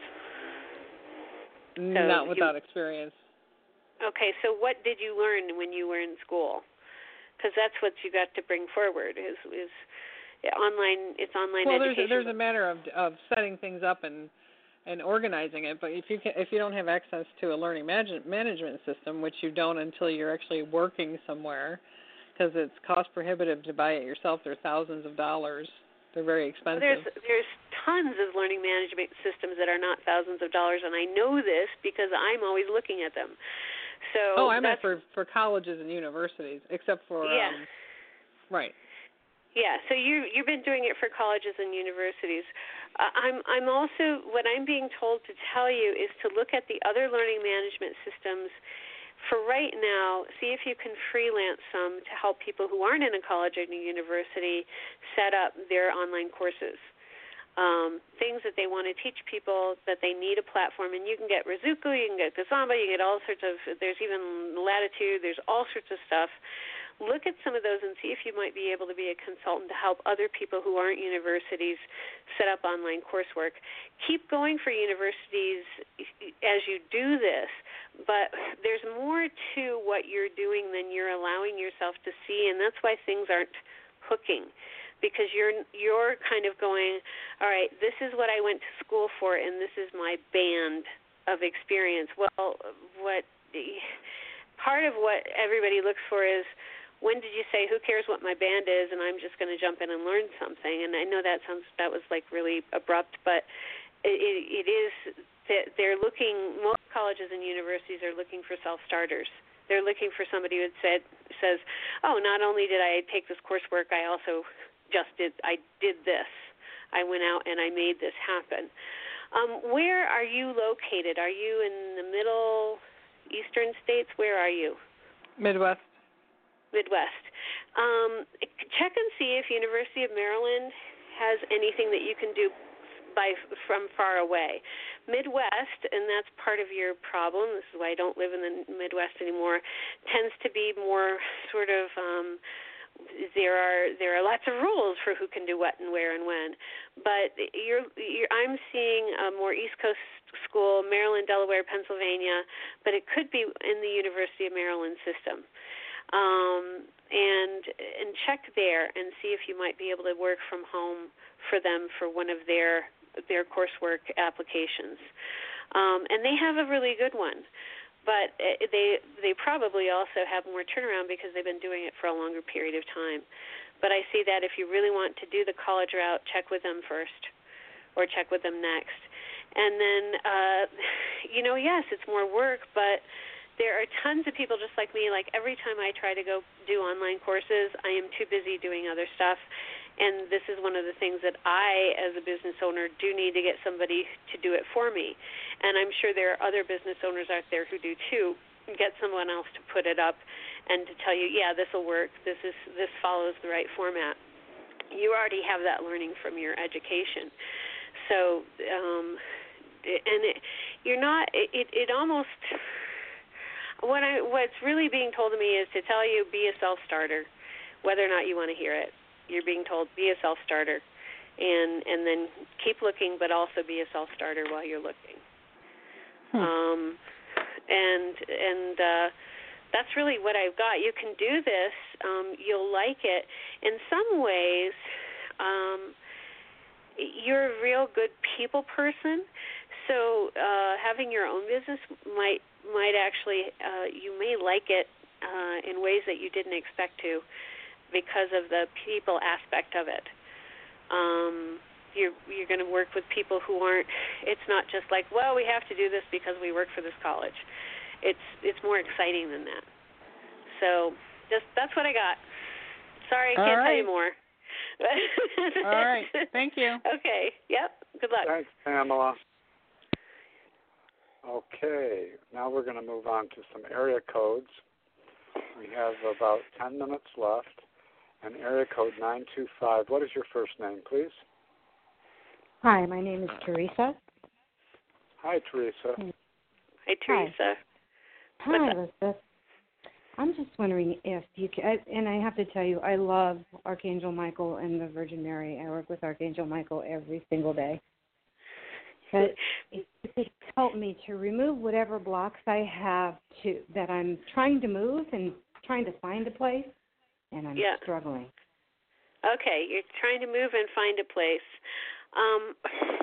So Not without you, experience. Okay, so what did you learn when you were in school? Because that's what you got to bring forward is is online. It's online well, education. Well, there's there's a matter of of setting things up and. and organizing it, but if you can, if you don't have access to a learning manage- management system, which you don't until you're actually working somewhere, because it's cost prohibitive to buy it yourself. They're thousands of dollars. They're very expensive. There's there's tons of learning management systems that are not thousands of dollars, and I know this because I'm always looking at them. So oh, I meant for for colleges and universities, except for yeah, um, right. Yeah, so you you've been doing it for colleges and universities. Uh, I'm I'm also what I'm being told to tell you is to look at the other learning management systems for right now. See if you can freelance some to help people who aren't in a college or a university set up their online courses. Um, things that they want to teach people that they need a platform, and you can get Rizuku, you can get Kazamba, you can get all sorts of. There's even Latitude. There's all sorts of stuff. Look at some of those and see if you might be able to be a consultant to help other people who aren't universities set up online coursework. Keep going for universities as you do this, but there's more to what you're doing than you're allowing yourself to see, and that's why things aren't hooking, because you're you're kind of going, all right, this is what I went to school for, and this is my band of experience. Well, what part of what everybody looks for is, when did you say, who cares what my band is, and I'm just going to jump in and learn something? And I know that sounds that was like really abrupt, but it, it, it is that they're looking, most colleges and universities are looking for self-starters. They're looking for somebody who said, says, oh, not only did I take this coursework, I also just did, I did this. I went out and I made this happen. Um, where are you located? Are you in the middle eastern states? Where are you? Midwest. Midwest. Um, check and see if University of Maryland has anything that you can do by from far away. Midwest, and that's part of your problem, this is why I don't live in the Midwest anymore, tends to be more sort of um, there are there are lots of rules for who can do what and where and when. But you're, you're I'm seeing a more East Coast school, Maryland, Delaware, Pennsylvania, but it could be in the University of Maryland system. Um, and and check there and see if you might be able to work from home for them for one of their their coursework applications. Um, and they have a really good one, but they they probably also have more turnaround because they've been doing it for a longer period of time. But I see that if you really want to do the college route, check with them first, or check with them next. And then, uh, you know, yes, it's more work, but there are tons of people just like me. Like every time I try to go do online courses, I am too busy doing other stuff. And this is one of the things that I, as a business owner, do need to get somebody to do it for me. And I'm sure there are other business owners out there who do too. Get someone else to put it up and to tell you, yeah, this will work. This is this follows the right format. You already have that learning from your education. So, um, and it, you're not. It it almost. What I what's really being told to me is to tell you, be a self-starter, whether or not you want to hear it. You're being told, be a self-starter, and and then keep looking, but also be a self-starter while you're looking. Hmm. Um, and and uh, that's really what I've got. You can do this. Um, you'll like it. In some ways, um, you're a real good people person. So uh, having your own business might might actually, uh, you may like it uh, in ways that you didn't expect to because of the people aspect of it. Um, you're you're going to work with people who aren't, it's not just like, well, we have to do this because we work for this college. It's it's more exciting than that. So just that's what I got. Sorry, I can't right. tell you more. All right. Thank you. Okay. Yep. Good luck. Thanks, Pamela. Okay, now we're going to move on to some area codes. We have about ten minutes left. And area code nine two five. What is your first name, please? Hi, my name is Teresa. Hi, Teresa. Hi, Teresa. Hi, Hi Elizabeth. I'm just wondering if you can, and I have to tell you, I love Archangel Michael and the Virgin Mary. I work with Archangel Michael every single day. But if you could help me to remove whatever blocks I have to that I'm trying to move and trying to find a place, and I'm yeah. struggling. Okay, you're trying to move and find a place. Um,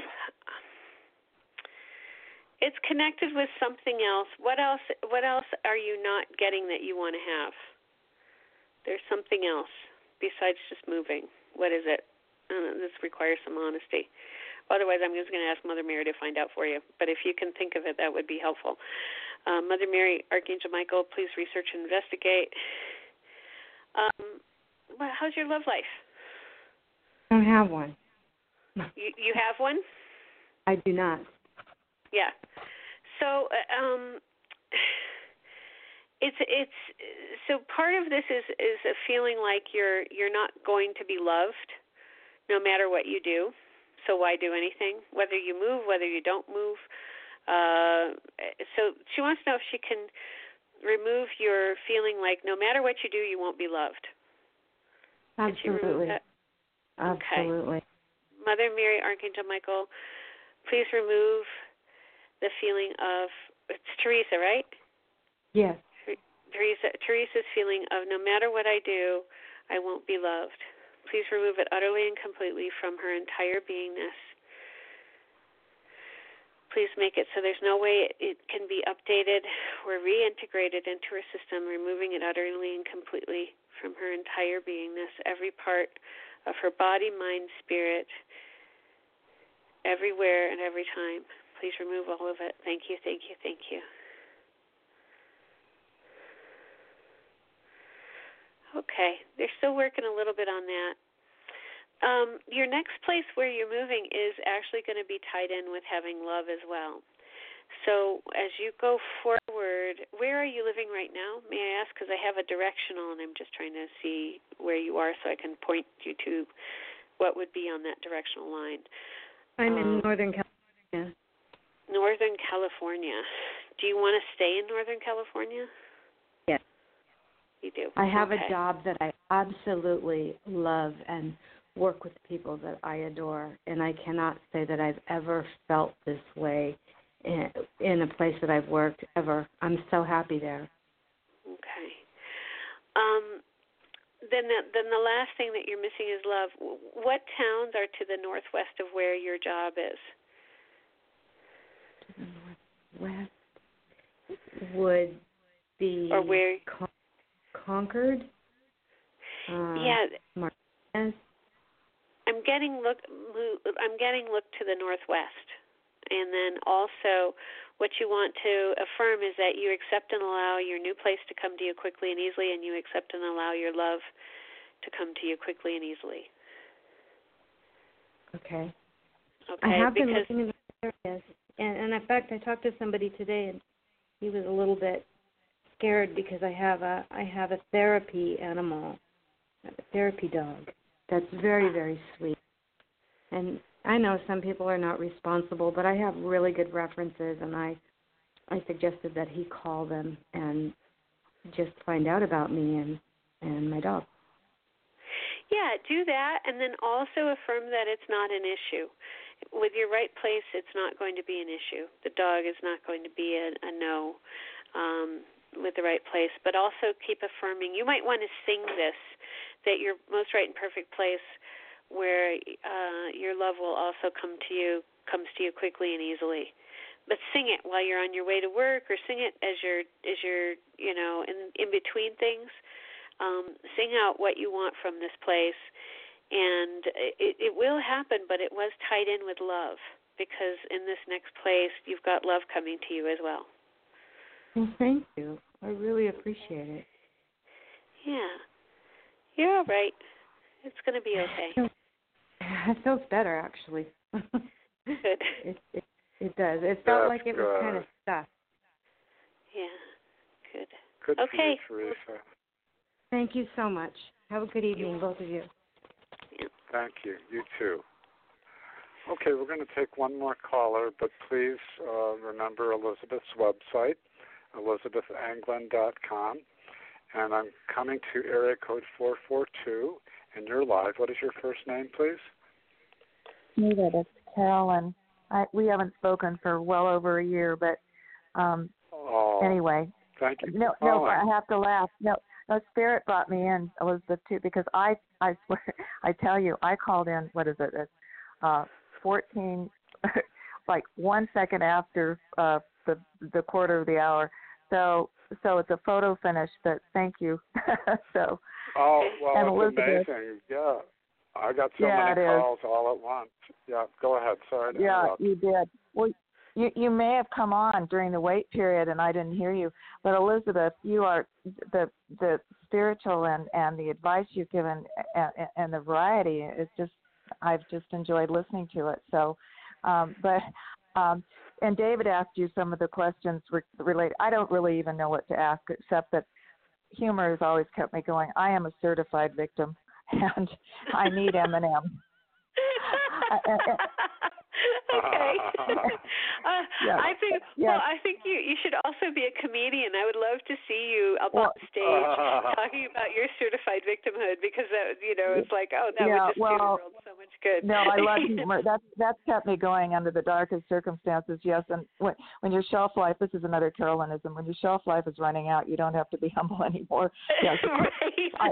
it's connected with something else. What else? What else are you not getting that you want to have? There's something else besides just moving. What is it? Uh, this requires some honesty. Otherwise, I'm just going to ask Mother Mary to find out for you. But if you can think of it, that would be helpful. Uh, Mother Mary, Archangel Michael, please research and investigate. Um, well, how's your love life? I don't have one. You you have one? I do not. Yeah. So um, it's it's so part of this is, is a feeling like you're you're not going to be loved, no matter what you do. So why do anything? Whether you move, whether you don't move. Uh, so she wants to know if she can remove your feeling like no matter what you do, you won't be loved. Absolutely. Okay. Absolutely. Mother Mary, Archangel Michael, please remove the feeling of, it's Teresa, right? Yes. Teresa, Teresa's feeling of no matter what I do, I won't be loved. Please remove it utterly and completely from her entire beingness. Please make it so there's no way it, it can be updated or reintegrated into her system, removing it utterly and completely from her entire beingness, every part of her body, mind, spirit, everywhere and every time. Please remove all of it. Thank you, thank you, thank you. Okay, they're still working a little bit on that. Um, your next place where you're moving is actually going to be tied in with having love as well. So as you go forward, where are you living right now? May I ask? Because I have a directional, and I'm just trying to see where you are so I can point you to what would be on that directional line. I'm um, in Northern California. Northern California. Do you want to stay in Northern California? Yes. You do? I have okay. a job that I absolutely love and work with people that I adore, and I cannot say that I've ever felt this way in, in a place that I've worked ever. I'm so happy there. Okay. Um, then, the, then the last thing that you're missing is love. What towns are to the northwest of where your job is? To the northwest would be or where Con- Concord. Uh, yeah. Martinez. I'm getting look. I'm getting look to the northwest, and then also, what you want to affirm is that you accept and allow your new place to come to you quickly and easily, and you accept and allow your love to come to you quickly and easily. Okay. Okay. I have been because, looking in the areas, and, and in fact, I talked to somebody today, and he was a little bit scared because I have a I have a therapy animal, a therapy dog. That's very, very sweet. And I know some people are not responsible, but I have really good references, and I I suggested that he call them and just find out about me and, and my dog. Yeah, do that, and then also affirm that it's not an issue. With your right place, it's not going to be an issue. The dog is not going to be a, a no um, with the right place, but also keep affirming. You might want to sing this, that your most right and perfect place where uh, your love will also come to you, comes to you quickly and easily. But sing it while you're on your way to work, or sing it as you're, as you're you know, in, in between things. Um, sing out what you want from this place, and it, it will happen, but it was tied in with love, because in this next place, you've got love coming to you as well. Well, thank you. I really appreciate it. Yeah. You're all right. It's going to be okay. It feels better, actually. Good. It, it, it does. It felt That's like it good. was kind of stuff. Yeah. Good. Good okay. for you, Teresa. Thank you so much. Have a good evening, both of you. Yeah. Thank you. You too. Okay, we're going to take one more caller, but please uh, remember Elizabeth's website, elizabeth anglin dot com. And I'm coming to area code four four two, and you're live. What is your first name, please? David, it's Carolyn. I, we haven't spoken for well over a year, but um, oh, anyway. Thank you. No, no, I have to laugh. No, no, Spirit brought me in, Elizabeth, too, because I, I swear, I tell you, I called in, what is it, it's, uh, fourteen, like one second after uh, the the quarter of the hour. So so it's a photo finish, but thank you. so. Oh, well, and it's Elizabeth, amazing. Yeah. I got so yeah, many calls all at once. Yeah, go ahead. Sorry to Yeah, interrupt. you did. Well, you you may have come on during the wait period, and I didn't hear you. But Elizabeth, you are the the spiritual and, and the advice you've given and, and the variety is just, I've just enjoyed listening to it. So, um, but um, and David asked you some of the questions re- related. I don't really even know what to ask, except that humor has always kept me going. I am a certified victim, and I need M and M. Okay. uh, yeah. I think. Yeah. Well, I think you you should also be a comedian. I would love to see you up well, on stage uh, talking about your certified victimhood, because that, you know, it's like, oh, that yeah, would just well, do the world so much good. No, I love humor. That's that's kept me going under the darkest circumstances. Yes, and when when your shelf life, this is another Carolinism. When your shelf life is running out, you don't have to be humble anymore. Yes. Right. I,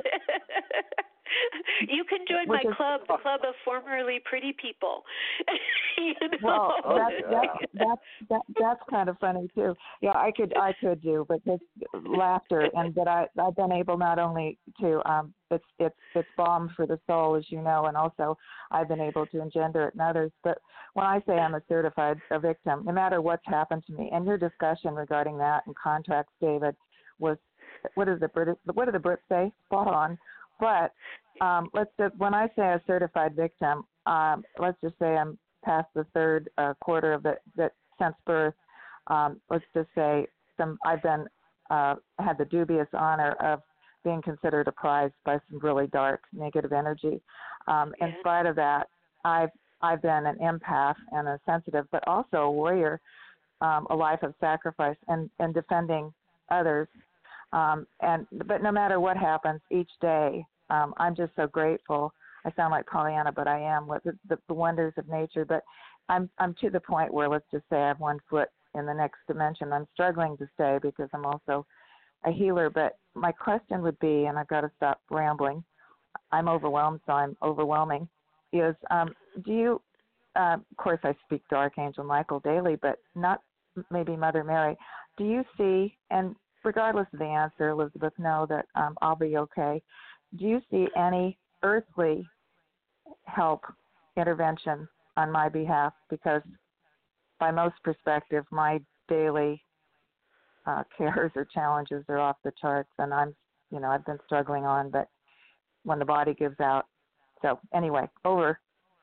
you can join my is, club, the club of formerly pretty people. you know? Well, that, that, that, that, that's kind of funny too. Yeah, I could I could do, but this laughter, and that I I've been able not only to um it's it's it's balm for the soul, as you know, and also I've been able to engender it in others. But when I say I'm a certified a victim, no matter what's happened to me, and your discussion regarding that and contracts, David, was what does the British what do the Brits say? Spot on. But um, let's just, when I say a certified victim, um, let's just say I'm past the third uh, quarter of it that since birth. Um, let's just say some I've been uh, had the dubious honor of being considered a prize by some really dark negative energy. Um, yeah. In spite of that, I've I've been an empath and a sensitive, but also a warrior, um, a life of sacrifice and, and defending others. Um, and but no matter what happens each day, um, I'm just so grateful. I sound like Pollyanna, but I am with the, the, the wonders of nature. But I'm I'm to the point where, let's just say, I have one foot in the next dimension. I'm struggling to stay because I'm also a healer. But my question would be, and I've got to stop rambling. I'm overwhelmed, so I'm overwhelming. Is um, do you? Uh, of course, I speak to Archangel Michael daily, but not maybe Mother Mary. Do you see? And regardless of the answer, Elizabeth, know that um, I'll be okay. Do you see any earthly help, intervention on my behalf? Because by most perspective, my daily uh, cares or challenges are off the charts, and I'm, you know, I've been struggling on, but when the body gives out. So anyway, over.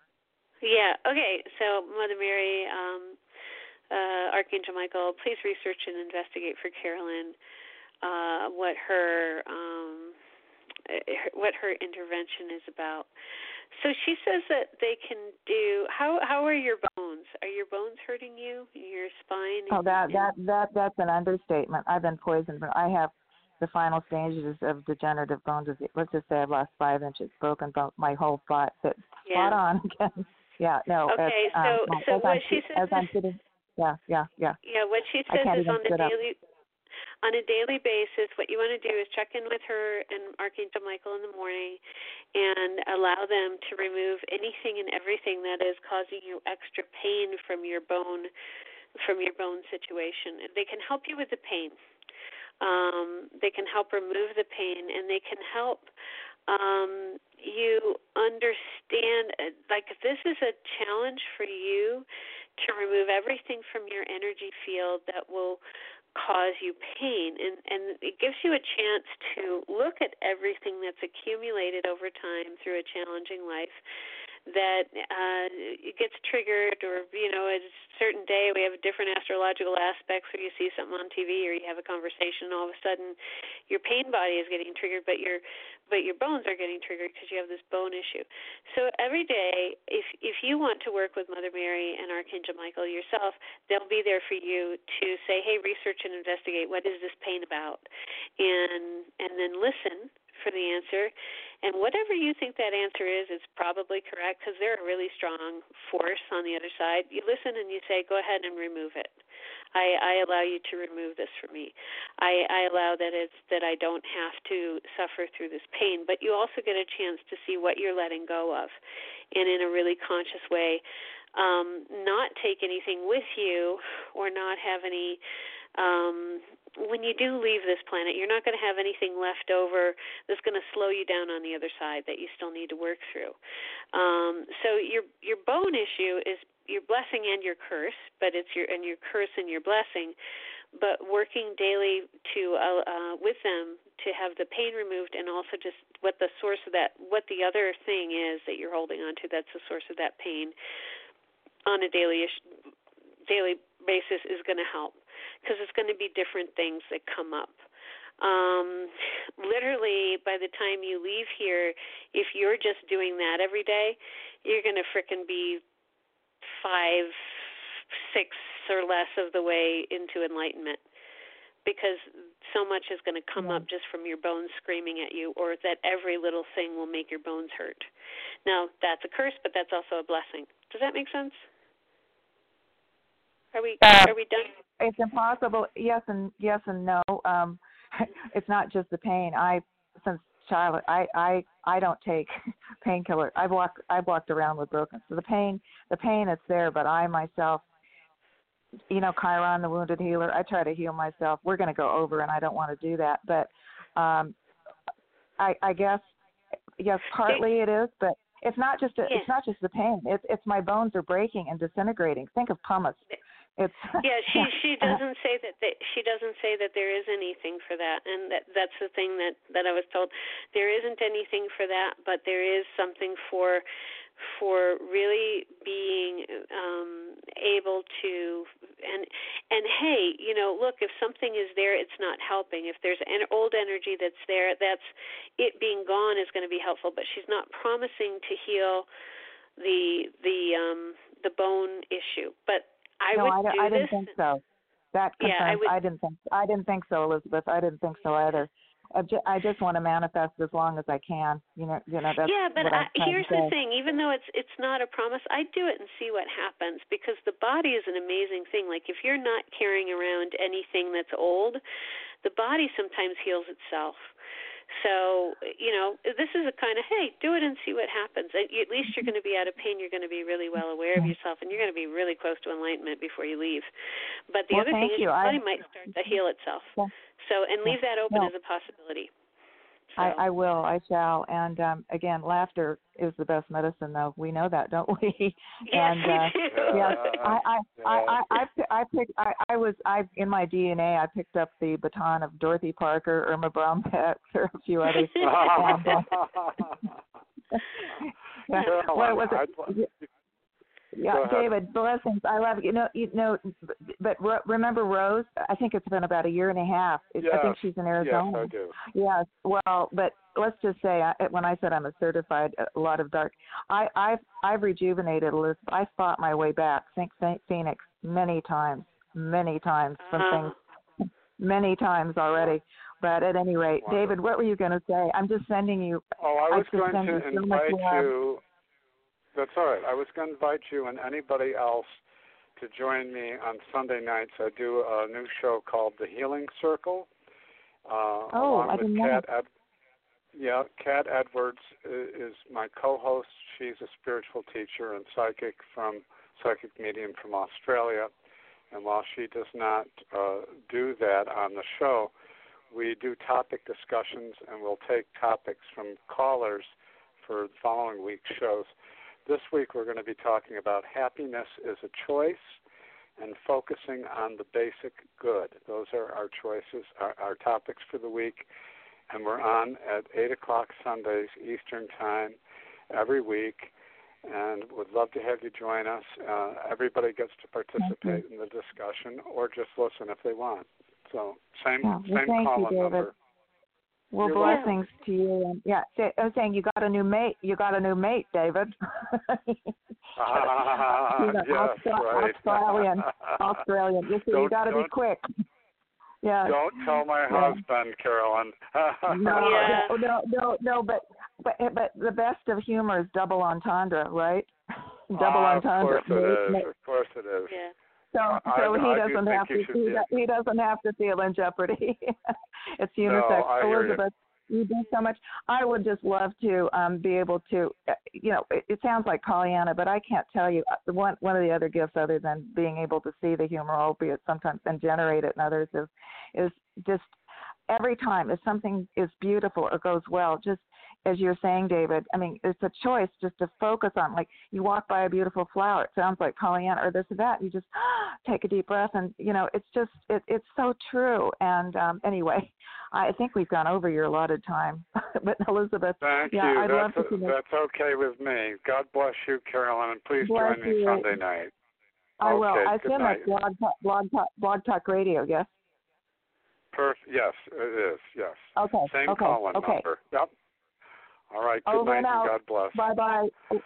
Yeah, okay. So Mother Mary, um, uh, Archangel Michael, please research and investigate for Carolyn uh, what her um, what her intervention is about. So she says that they can do. How how are your bones? Are your bones hurting you? Your spine? Oh, that that that that's an understatement. I've been poisoned, but I have the final stages of degenerative bone disease. Let's just say I've lost five inches, broken bone, my whole spot. But yeah. Spot on again. Yeah, no. Okay, as, so um, so as what I'm, she says as I'm sitting, yeah, yeah, yeah. Yeah, what she I says can't is even on a sit up. daily on a daily basis, what you want to do is check in with her and Archangel Michael in the morning and allow them to remove anything and everything that is causing you extra pain from your bone from your bone situation. They can help you with the pain. Um, they can help remove the pain, and they can help um, you understand, like, this is a challenge for you to remove everything from your energy field that will cause you pain, and, and it gives you a chance to look at everything that's accumulated over time through a challenging life that uh, it gets triggered, or, you know, at a certain day we have different astrological aspects where you see something on T V or you have a conversation, and all of a sudden your pain body is getting triggered, but your but your bones are getting triggered because you have this bone issue. So every day, if if you want to work with Mother Mary and Archangel Michael yourself, they'll be there for you to say, hey, research and investigate, what is this pain about? And and then listen for the answer. And whatever you think that answer is, it's probably correct, because they're a really strong force on the other side. You listen and you say, go ahead and remove it. I, I allow you to remove this for me. I, I allow that it's that I don't have to suffer through this pain. But you also get a chance to see what you're letting go of, and in a really conscious way, um, not take anything with you, or not have any. Um, when you do leave this planet, you're not going to have anything left over that's going to slow you down on the other side that you still need to work through. Um, so your your bone issue is your blessing and your curse, but it's your and your curse and your blessing. But working daily to uh, uh, with them to have the pain removed, and also just what the source of that, what the other thing is that you're holding on to, that's the source of that pain on a daily daily basis, is going to help. Because it's going to be different things that come up. Um, literally, by the time you leave here, if you're just doing that every day, you're going to frickin' be five, six or less of the way into enlightenment. Because so much is going to come yeah. up just from your bones screaming at you, or that every little thing will make your bones hurt. Now, that's a curse, but that's also a blessing. Does that make sense? Are we uh, are we done? It's impossible. Yes and yes and no. Um, it's not just the pain. I since childhood, I I I don't take painkiller. I've walked I've walked around with broken. So the pain the pain is there, but I myself, you know, Chiron, the wounded healer, I try to heal myself. We're going to go over, and I don't want to do that. But um, I I guess yes, partly it is, but it's not just a, yeah. it's not just the pain. It's it's my bones are breaking and disintegrating. Think of pumice. It's yeah, she she doesn't say that they, she doesn't say that there is anything for that, and that that's the thing that, that I was told. There isn't anything for that, but there is something for for really being um, able to and and hey, you know, look, if something is there, it's not helping. If there's an old energy that's there, that's it being gone is going to be helpful. But she's not promising to heal the the um, the bone issue, but. I no, would I, do I didn't this. think so. That confirms. Yeah, I, would, I didn't think. I didn't think so, Elizabeth. I didn't think so either. I just, I just want to manifest as long as I can. You know, you know that's. Yeah, but what I, here's the thing. Even though it's it's not a promise, I do it and see what happens, because the body is an amazing thing. Like if you're not carrying around anything that's old, the body sometimes heals itself. So, you know, this is a kind of, hey, do it and see what happens. At least you're going to be out of pain. You're going to be really well aware of yourself, and you're going to be really close to enlightenment before you leave. But the well, other thing is you. your body I, might start to heal itself. Yeah. So, and leave that open no. as a possibility. So. I, I will. I shall. And um, again, laughter is the best medicine, though. We know that, don't we? Yes, and, we uh, do. Yes, I, I, I, I, I, I picked. I, I was. I in my D N A. I picked up the baton of Dorothy Parker, Irma Brombach, or a few others. and, uh, yeah, what was it? Yeah, David, blessings. I love it. You know, you know, but remember Rose? I think it's been about a year and a half. Yes. I think she's in Arizona. Yes, I do. Yes. Well, but let's just say, I, when I said I'm a certified, a lot of dark, I, I've I've rejuvenated, Elizabeth. I fought my way back. Think Phoenix many times, many times from uh-huh. things, many times already. But at any rate, Wonderful. David, what were you going to say? I'm just sending you. Oh, I was I going to you so invite much love. you. That's all right. I was going to invite you and anybody else to join me on Sunday nights. I do a new show called The Healing Circle. Uh, oh, along I with didn't Kat know. Ed- yeah, Kat Edwards is my co-host. She's a spiritual teacher and psychic from psychic medium from Australia. And while she does not uh, do that on the show, we do topic discussions, and we'll take topics from callers for the following week's shows. This week we're going to be talking about happiness is a choice and focusing on the basic good. Those are our choices, our, our topics for the week. And we're on at eight o'clock Sundays Eastern Time every week. and would love to have you join us. Uh, everybody gets to participate in the discussion or just listen if they want. So same yeah. well, same thank call you, David. number. Well, You're blessings welcome. to you. And yeah, I was saying you got a new mate. You got a new mate, David. Ah, you know, yes, Austra- right. Australian, Australian. You, you got to be quick. Yeah. Don't tell my yeah. husband, Carolyn. no, yeah. no, no, no, no. But but but the best of humor is double entendre, right? double ah, entendre. Of course it is. Of course it is. Yeah. So, I, so I, he I doesn't do have to. think you He, should, he doesn't have to feel in jeopardy. It's unisex. No, I hear Elizabeth, you. you do so much. I would just love to um, be able to. Uh, you know, it, it sounds like Pollyanna, but I can't tell you uh, one one of the other gifts other than being able to see the humor, albeit sometimes, and generate it in others is is just every time if something is beautiful or goes well, just as you're saying, David, I mean, it's a choice just to focus on, like, you walk by a beautiful flower, it sounds like Pollyanna or this or that, you just take a deep breath, and, you know, it's just, it, it's so true. And um, anyway, I think we've gone over your allotted time. But Elizabeth, Thank yeah, you. I'd that's, love to see that's okay with me. God bless you, Carolyn, and please bless join me you. Sunday night. I okay, will. I good assume night. that's blog, talk, blog, talk, blog Talk Radio, yes? Perf- yes, it is, yes. Okay, Same okay, call-in okay. number. Yep. All right, good Over night and, and out. God bless. Bye-bye.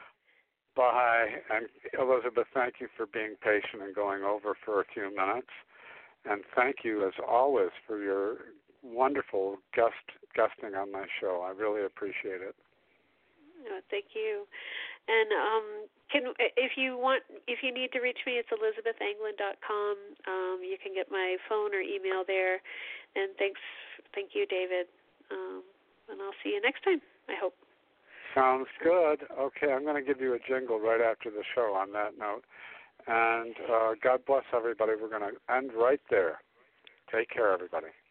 Bye. And Elizabeth, thank you for being patient and going over for a few minutes. And thank you, as always, for your wonderful guest guesting on my show. I really appreciate it. Oh, thank you. And um, can if you want, if you need to reach me, it's elizabeth anglin dot com. Um, you can get my phone or email there. And thanks, thank you, David. Um, and I'll see you next time, I hope. Sounds good. Okay, I'm going to give you a jingle right after the show on that note. And uh, God bless everybody. We're going to end right there. Take care, everybody.